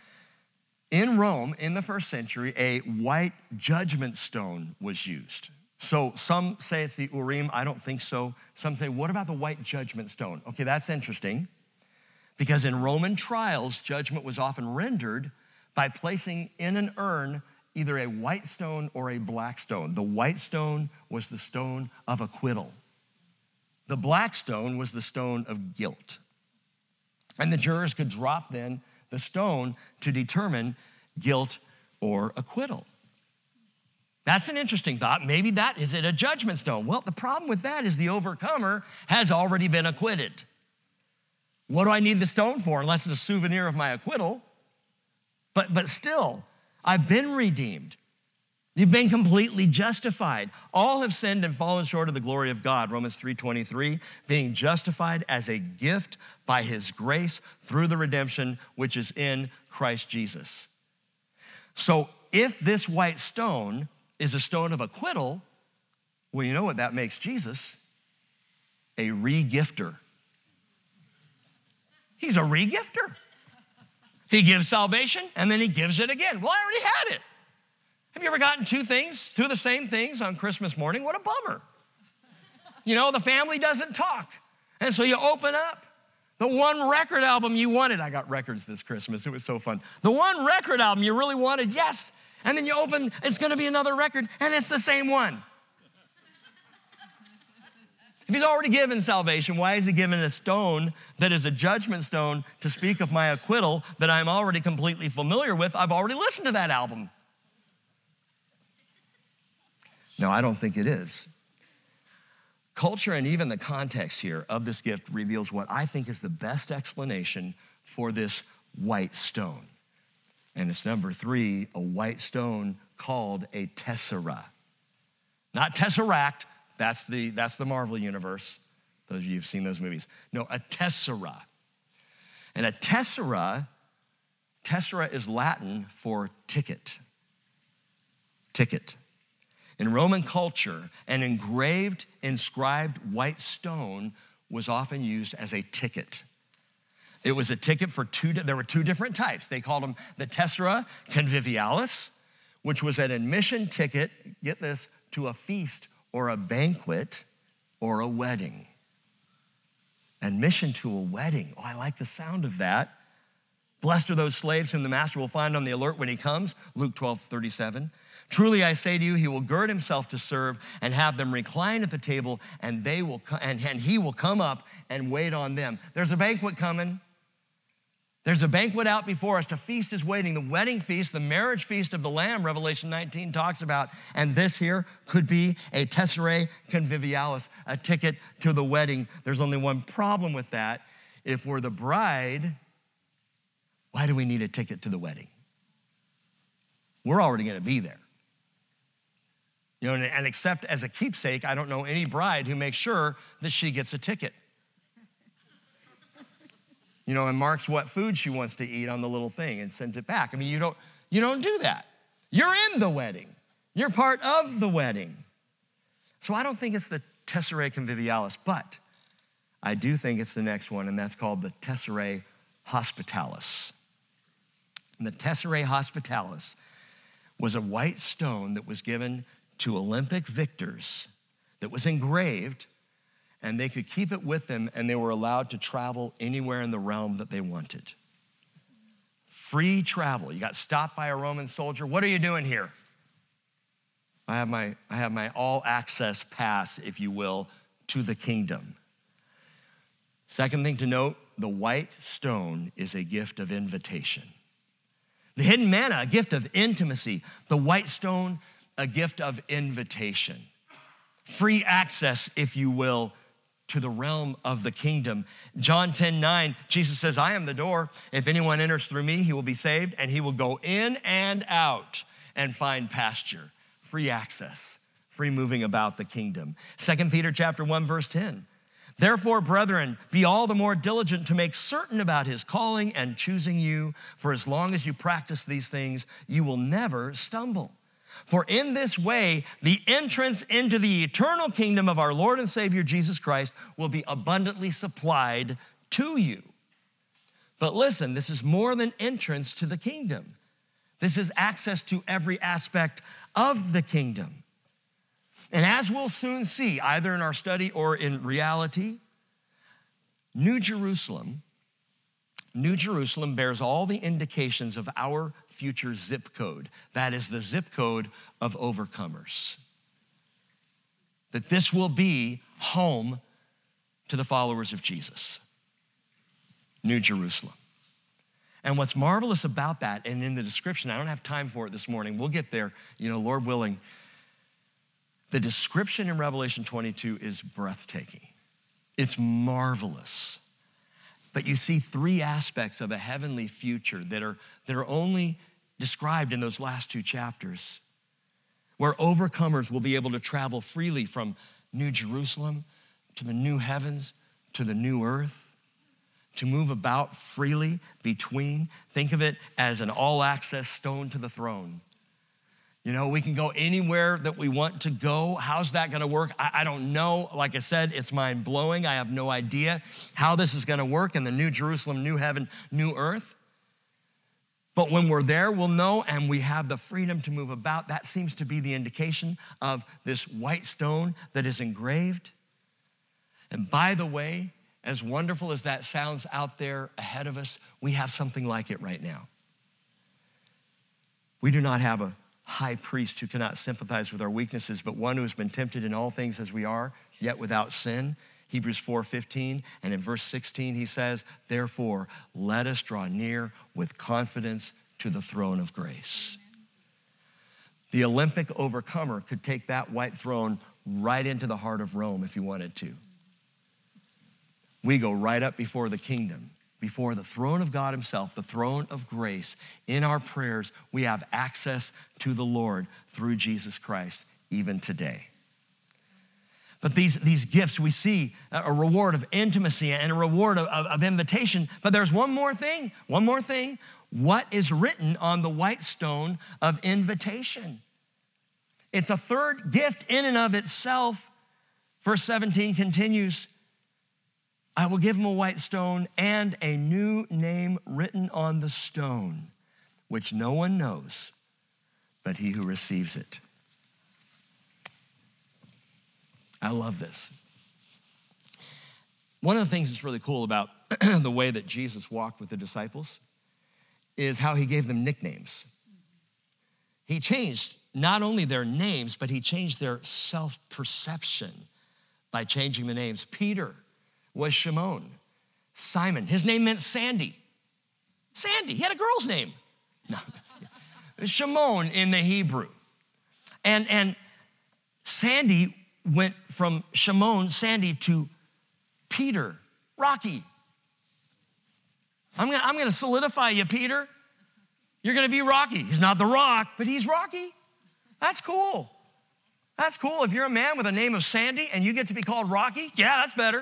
In Rome, in the first century, a white judgment stone was used. So some say it's the Urim. I don't think so. Some say, what about the white judgment stone? Okay, that's interesting, because in Roman trials, judgment was often rendered by placing in an urn either a white stone or a black stone. The white stone was the stone of acquittal. The black stone was the stone of guilt. And the jurors could drop then the stone to determine guilt or acquittal. That's an interesting thought. Maybe that is it a judgment stone. Well, the problem with that is the overcomer has already been acquitted. What do I need the stone for unless it's a souvenir of my acquittal? But, but still, I've been redeemed. You've been completely justified. All have sinned and fallen short of the glory of God, Romans three twenty-three, being justified as a gift by his grace through the redemption which is in Christ Jesus. So if this white stone is a stone of acquittal, well, you know what that makes Jesus? A re-gifter. He's a re-gifter. He gives salvation and then he gives it again. Well, I already had it. Have you ever gotten two things, two of the same things on Christmas morning? What a bummer. You know, the family doesn't talk. And so you open up the one record album you wanted. I got records this Christmas. It was so fun. The one record album you really wanted, yes. And then you open, it's going to be another record, and it's the same one. If he's already given salvation, why is he given a stone that is a judgment stone to speak of my acquittal that I'm already completely familiar with? I've already listened to that album. No, I don't think it is. Culture and even the context here of this gift reveals what I think is the best explanation for this white stone. And it's number three, a white stone called a tessera. Not tesseract, that's the, that's the Marvel universe. Those of you who've seen those movies. No, a tessera. And a tessera, tessera is Latin for ticket. Ticket. In Roman culture, an engraved, inscribed white stone was often used as a ticket. It was a ticket for two, there were two different types. They called them the tessera convivialis, which was an admission ticket, get this, to a feast or a banquet or a wedding. Admission to a wedding. Oh, I like the sound of that. Blessed are those slaves whom the master will find on the alert when he comes, Luke twelve thirty-seven. Truly I say to you, he will gird himself to serve and have them recline at the table, and they will and, and he will come up and wait on them. There's a banquet coming. There's a banquet out before us. A feast is waiting. The wedding feast, the marriage feast of the Lamb, Revelation nineteen talks about. And this here could be a tesserae convivialis, a ticket to the wedding. There's only one problem with that. If we're the bride, why do we need a ticket to the wedding? We're already going to be there. You know, and, and except as a keepsake, I don't know any bride who makes sure that she gets a ticket. You know, and marks what food she wants to eat on the little thing and sends it back. I mean, you don't, you don't do that. You're in the wedding. You're part of the wedding. So I don't think it's the tesserae convivialis, but I do think it's the next one, and that's called the tesserae hospitalis. And the tesserae hospitalis was a white stone that was given to Olympic victors that was engraved, and they could keep it with them, and they were allowed to travel anywhere in the realm that they wanted. Free travel. You got stopped by a Roman soldier. What are you doing here? I have my, I have my all-access pass, if you will, to the kingdom. Second thing to note, the white stone is a gift of invitation. The hidden manna, a gift of intimacy. The white stone, a gift of invitation. Free access, if you will, to the realm of the kingdom. John ten nine, Jesus says, I am the door. If anyone enters through me, he will be saved, and he will go in and out and find pasture. Free access, free moving about the kingdom. Second Peter chapter one, verse ten. Therefore, brethren, be all the more diligent to make certain about his calling and choosing you, for as long as you practice these things, you will never stumble. For in this way, the entrance into the eternal kingdom of our Lord and Savior Jesus Christ will be abundantly supplied to you. But listen, this is more than entrance to the kingdom. This is access to every aspect of the kingdom. And as we'll soon see, either in our study or in reality, New Jerusalem, New Jerusalem bears all the indications of our future zip code. That is the zip code of overcomers. That this will be home to the followers of Jesus. New Jerusalem. And what's marvelous about that, and in the description, I don't have time for it this morning, we'll get there, you know, Lord willing. The description in Revelation twenty-two is breathtaking. It's marvelous. But you see three aspects of a heavenly future that are, that are only described in those last two chapters, where overcomers will be able to travel freely from New Jerusalem to the new heavens, to the new earth, to move about freely between. Think of it as an all-access stone to the throne. You know, we can go anywhere that we want to go. How's that gonna work? I, I don't know. Like I said, it's mind-blowing. I have no idea how this is gonna work in the New Jerusalem, new heaven, new earth. But when we're there, we'll know, and we have the freedom to move about. That seems to be the indication of this white stone that is engraved. And by the way, as wonderful as that sounds out there ahead of us, we have something like it right now. We do not have a high priest who cannot sympathize with our weaknesses, but one who has been tempted in all things as we are, yet without sin. Hebrews four fifteen, and in verse sixteen he says, therefore, let us draw near with confidence to the throne of grace. The Olympic overcomer could take that white throne right into the heart of Rome if he wanted to. We go right up before the kingdom, before the throne of God himself, the throne of grace. In our prayers, we have access to the Lord through Jesus Christ, even today. But these, these gifts, we see a reward of intimacy and a reward of, of, of invitation. But there's one more thing, one more thing. What is written on the white stone of invitation? It's a third gift in and of itself. Verse seventeen continues, I will give him a white stone and a new name written on the stone, which no one knows but he who receives it. I love this. One of the things that's really cool about the way that Jesus walked with the disciples is how he gave them nicknames. He changed not only their names, but he changed their self-perception by changing the names. Peter was Shimon. Simon, his name meant Sandy. Sandy, he had a girl's name. No, Shimon in the Hebrew. And, and Sandy went from Shimon, Sandy, to Peter, Rocky. I'm gonna, I'm gonna solidify you, Peter. You're gonna be Rocky. He's not the Rock, but he's Rocky. That's cool. That's cool. If you're a man with a name of Sandy and you get to be called Rocky, yeah, that's better.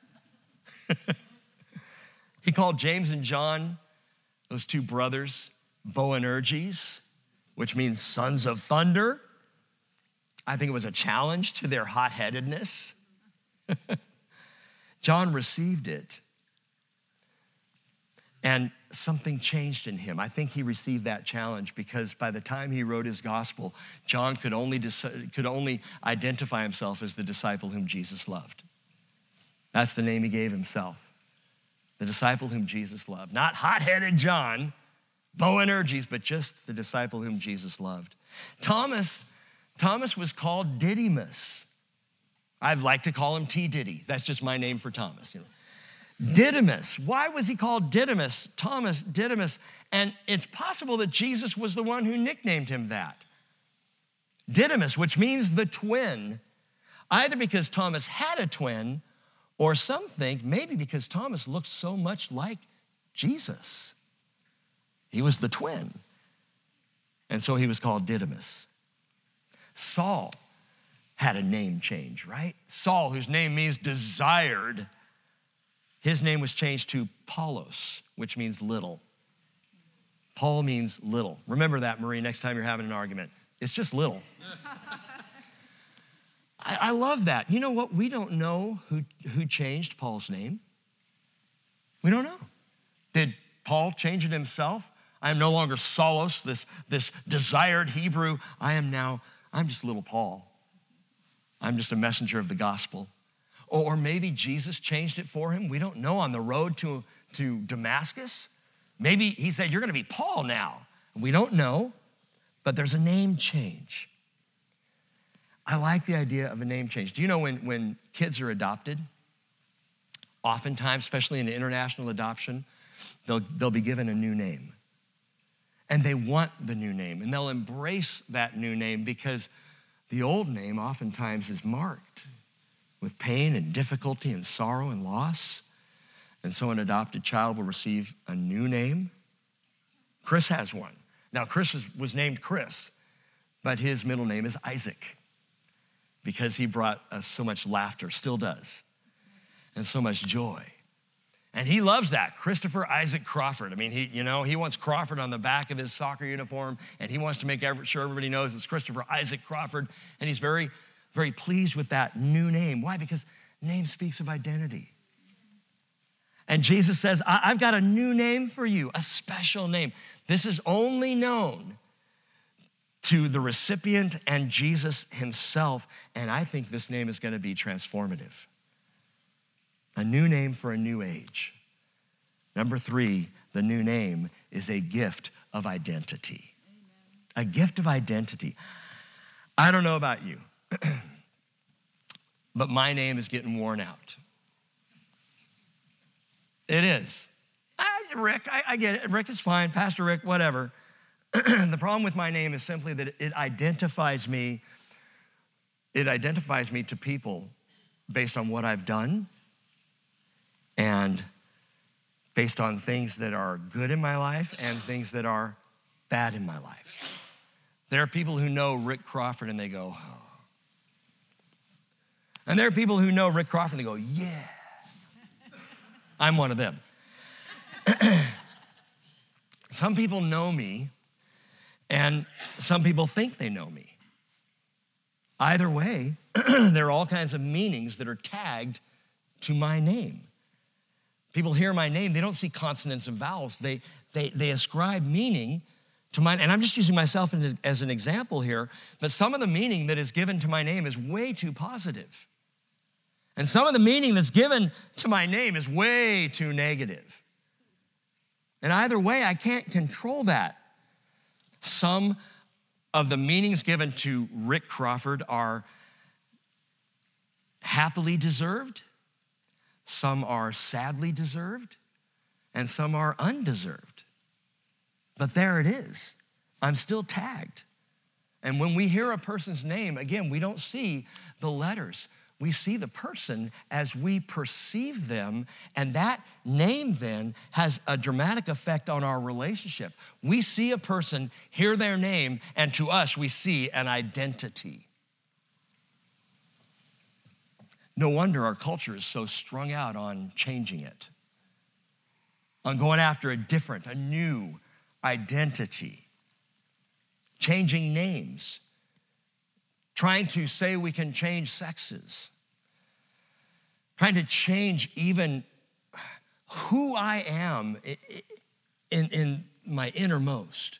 He called James and John, those two brothers, Boanerges, which means sons of thunder. I think it was a challenge to their hot-headedness. John received it, and something changed in him. I think he received that challenge because by the time he wrote his gospel, John could only, could only identify himself as the disciple whom Jesus loved. That's the name he gave himself, the disciple whom Jesus loved. Not hot-headed John, Boanerges, but just the disciple whom Jesus loved. Thomas, Thomas was called Didymus. I'd like to call him T. Diddy. That's just my name for Thomas. You know. Didymus. Why was he called Didymus? Thomas, Didymus. And it's possible that Jesus was the one who nicknamed him that. Didymus, which means the twin, either because Thomas had a twin, or some think maybe because Thomas looked so much like Jesus. He was the twin. And so he was called Didymus. Saul had a name change, right? Saul, whose name means desired, his name was changed to Paulos, which means little. Paul means little. Remember that, Marie, next time you're having an argument. It's just little. I, I love that. You know what? We don't know who, who changed Paul's name. We don't know. Did Paul change it himself? I am no longer Saulos, this, this desired Hebrew. I am now, I'm just little Paul. I'm just a messenger of the gospel. Or, or maybe Jesus changed it for him. We don't know. On the road to, to Damascus, maybe he said, you're gonna be Paul now. We don't know, but there's a name change. I like the idea of a name change. Do you know when, when kids are adopted, oftentimes, especially in international adoption, they'll, they'll be given a new name. And they want the new name, and they'll embrace that new name because the old name oftentimes is marked with pain and difficulty and sorrow and loss. And so an adopted child will receive a new name. Chris has one. Now, Chris is, was named Chris, but his middle name is Isaac because he brought us so much laughter, still does, and so much joy. And he loves that, Christopher Isaac Crawford. I mean, he, you know, he wants Crawford on the back of his soccer uniform, and he wants to make sure everybody knows it's Christopher Isaac Crawford, and he's very, very pleased with that new name. Why? Because name speaks of identity. And Jesus says, I- I've got a new name for you, a special name. This is only known to the recipient and Jesus himself, and I think this name is gonna be transformative. A new name for a new age. Number three, the new name is a gift of identity. Amen. A gift of identity. I don't know about you, but my name is getting worn out. It is. I, Rick, I, I get it. Rick is fine. Pastor Rick, whatever. The problem with my name is simply that it identifies me. It identifies me to people based on what I've done and based on things that are good in my life and things that are bad in my life. There are people who know Rick Crawford and they go, oh. And there are people who know Rick Crawford and they go, yeah. I'm one of them. Some people know me and some people think they know me. Either way, there are all kinds of meanings that are tagged to my name. People hear my name, they don't see consonants and vowels. They, they, they ascribe meaning to my, and I'm just using myself as an example here, but some of the meaning that is given to my name is way too positive. And some of the meaning that's given to my name is way too negative. And either way, I can't control that. Some of the meanings given to Rick Crawford are happily deserved, some are sadly deserved, and some are undeserved. But there it is. I'm still tagged. And when we hear a person's name, again, we don't see the letters. We see the person as we perceive them, and that name then has a dramatic effect on our relationship. We see a person, hear their name, and to us, we see an identity. No wonder our culture is so strung out on changing it, on going after a different, a new identity, changing names, trying to say we can change sexes, trying to change even who I am in, in my innermost.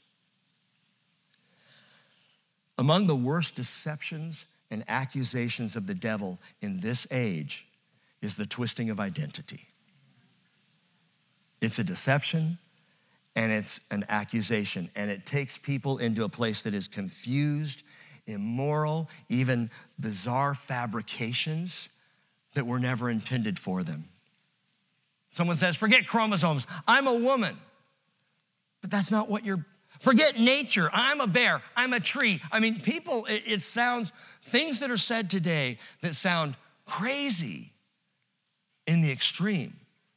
Among the worst deceptions and accusations of the devil in this age is the twisting of identity. It's a deception and it's an accusation, and it takes people into a place that is confused, immoral, even bizarre fabrications that were never intended for them. Someone says, forget chromosomes, I'm a woman. But that's not what you're, forget nature, I'm a bear, I'm a tree. I mean, people, it, it sounds, things that are said today that sound crazy in the extreme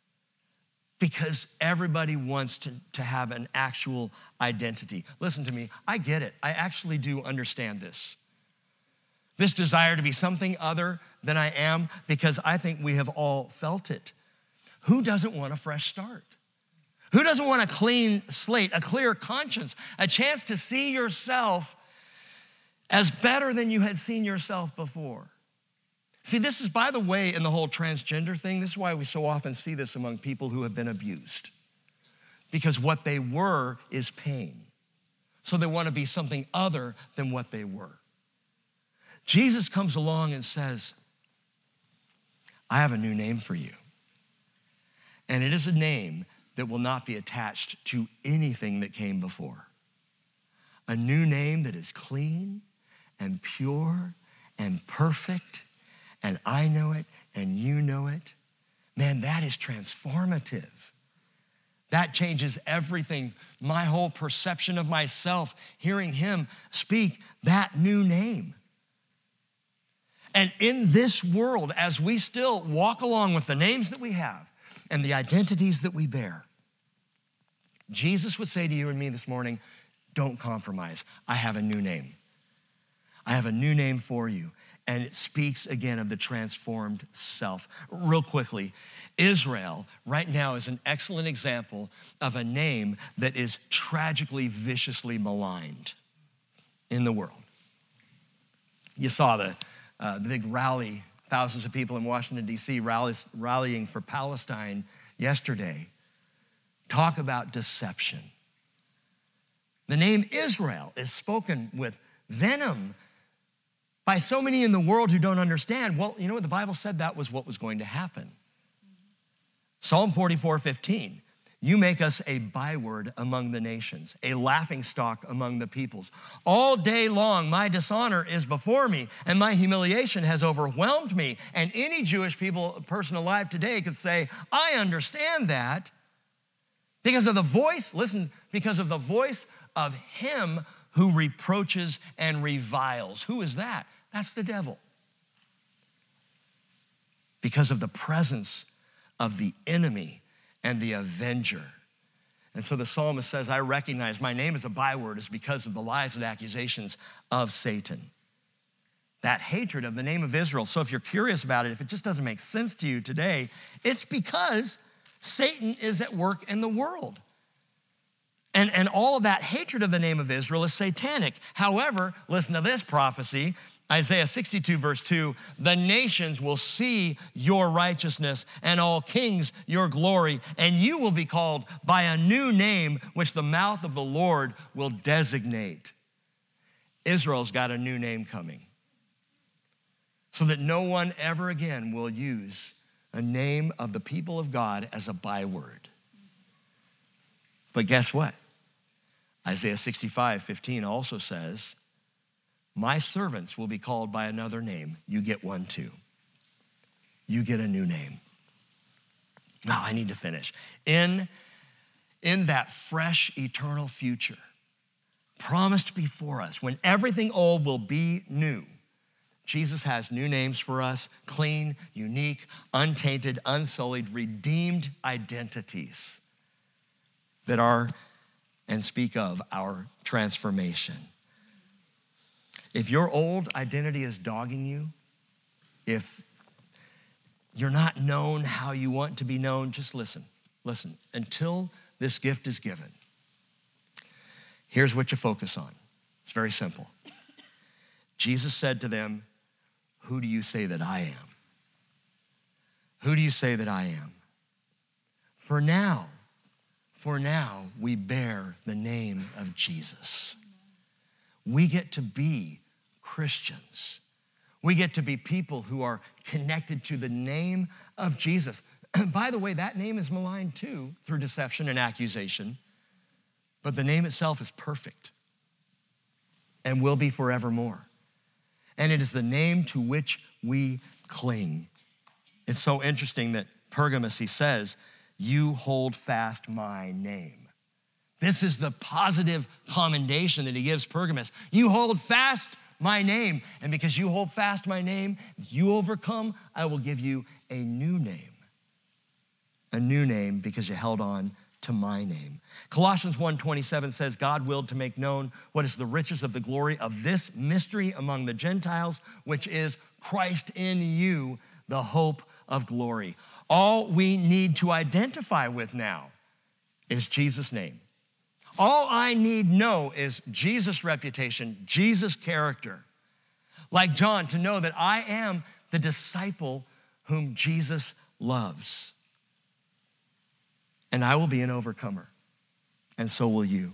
because everybody wants to, to have an actual identity. Listen to me, I get it. I actually do understand this. This desire to be something other than I am, because I think we have all felt it. Who doesn't want a fresh start? Who doesn't want a clean slate, a clear conscience, a chance to see yourself as better than you had seen yourself before? See, this is, by the way, in the whole transgender thing, this is why we so often see this among people who have been abused. Because what they were is pain. So they want to be something other than what they were. Jesus comes along and says, I have a new name for you. And it is a name that will not be attached to anything that came before. A new name that is clean and pure and perfect, and I know it and you know it. Man, that is transformative. That changes everything. My whole perception of myself, hearing him speak that new name. And in this world, as we still walk along with the names that we have and the identities that we bear, Jesus would say to you and me this morning, don't compromise. I have a new name. I have a new name for you. And it speaks again of the transformed self. Real quickly, Israel right now is an excellent example of a name that is tragically, viciously maligned in the world. You saw the, uh, the big rally, thousands of people in Washington, D C rallies, rallying for Palestine yesterday. Talk about deception. The name Israel is spoken with venom by so many in the world who don't understand. Well, you know what? The Bible said that was what was going to happen. Psalm forty-four fifteen, you make us a byword among the nations, a laughingstock among the peoples. All day long, my dishonor is before me, and my humiliation has overwhelmed me. And any Jewish people, person alive today could say, I understand that because of the voice, listen, because of the voice of him who reproaches and reviles. Who is that? That's the devil. Because of the presence of the enemy and the avenger. And so the psalmist says, I recognize my name as a byword is because of the lies and accusations of Satan. That hatred of the name of Israel. So if you're curious about it, if it just doesn't make sense to you today, it's because Satan is at work in the world. And, and all of that hatred of the name of Israel is satanic. However, listen to this prophecy, Isaiah sixty-two, verse two, the nations will see your righteousness and all kings your glory, and you will be called by a new name which the mouth of the Lord will designate. Israel's got a new name coming so that no one ever again will use a name of the people of God as a byword. But guess what? Isaiah sixty-five, fifteen also says, my servants will be called by another name. You get one too. You get a new name. Now I need to finish. In, in that fresh, eternal future promised before us, when everything old will be new, Jesus has new names for us, clean, unique, untainted, unsullied, redeemed identities that are and speak of our transformation. If your old identity is dogging you, if you're not known how you want to be known, just listen, listen. Until this gift is given, here's what you focus on. It's very simple. Jesus said to them, who do you say that I am? Who do you say that I am? For now, for now, we bear the name of Jesus. We get to be Christians. We get to be people who are connected to the name of Jesus. By the way, that name is maligned too through deception and accusation, but the name itself is perfect and will be forevermore. And it is the name to which we cling. It's so interesting that Pergamos, he says, you hold fast my name. This is the positive commendation that he gives Pergamos. You hold fast my name, and because you hold fast my name, if you overcome, I will give you a new name. A new name because you held on to my name. Colossians one twenty-seven says, God willed to make known what is the riches of the glory of this mystery among the Gentiles, which is Christ in you, the hope of glory. All we need to identify with now is Jesus' name. All I need know is Jesus' reputation, Jesus' character. Like John, to know that I am the disciple whom Jesus loves. And I will be an overcomer, and so will you.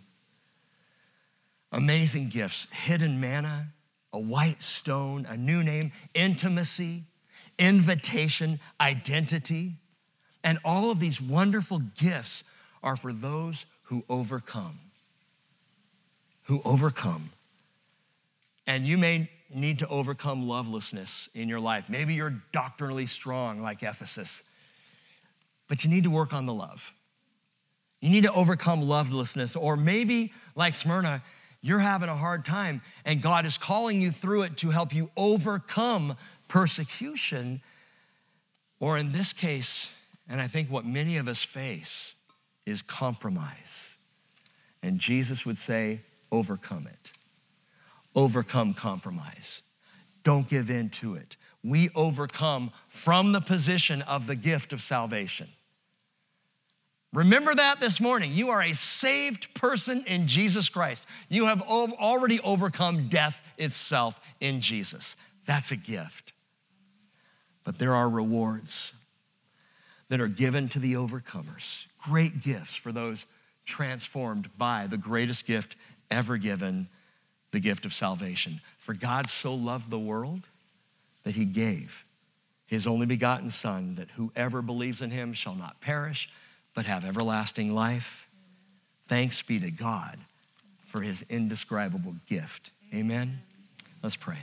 Amazing gifts, hidden manna, a white stone, a new name, intimacy, invitation, identity, and all of these wonderful gifts are for those who overcome, who overcome. And you may need to overcome lovelessness in your life. Maybe you're doctrinally strong like Ephesus, but you need to work on the love. You need to overcome lovelessness, or maybe like Smyrna, you're having a hard time and God is calling you through it to help you overcome persecution, or in this case, and I think what many of us face is compromise. And Jesus would say, overcome it. Overcome compromise. Don't give in to it. We overcome from the position of the gift of salvation. Remember that this morning. You are a saved person in Jesus Christ. You have already overcome death itself in Jesus. That's a gift. But there are rewards that are given to the overcomers. Great gifts for those transformed by the greatest gift ever given, the gift of salvation. For God so loved the world that he gave his only begotten Son, that whoever believes in him shall not perish, but have everlasting life. Thanks be to God for his indescribable gift. Amen? Let's pray.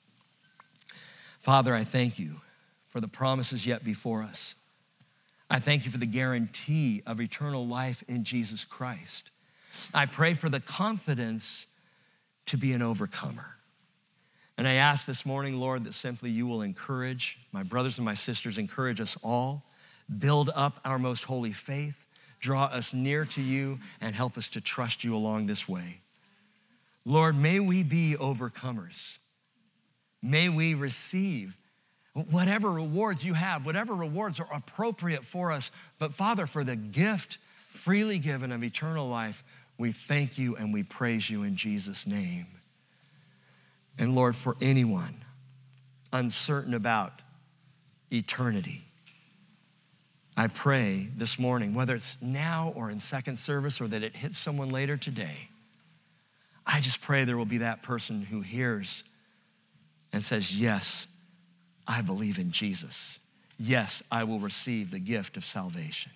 Father, I thank you for the promises yet before us. I thank you for the guarantee of eternal life in Jesus Christ. I pray for the confidence to be an overcomer. And I ask this morning, Lord, that simply you will encourage my brothers and my sisters, encourage us all, build up our most holy faith, draw us near to you, and help us to trust you along this way. Lord, may we be overcomers. May we receive whatever rewards you have, whatever rewards are appropriate for us. But Father, for the gift freely given of eternal life, We thank you and we praise you in Jesus' name. And Lord, for anyone uncertain about eternity, I pray this morning, whether it's now or in second service or that it hits someone later today, I just pray there will be that person who hears and says, yes, I believe in Jesus. Yes, I will receive the gift of salvation.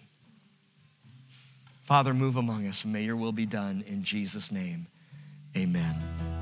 Father, move among us and may your will be done in Jesus' name. Amen.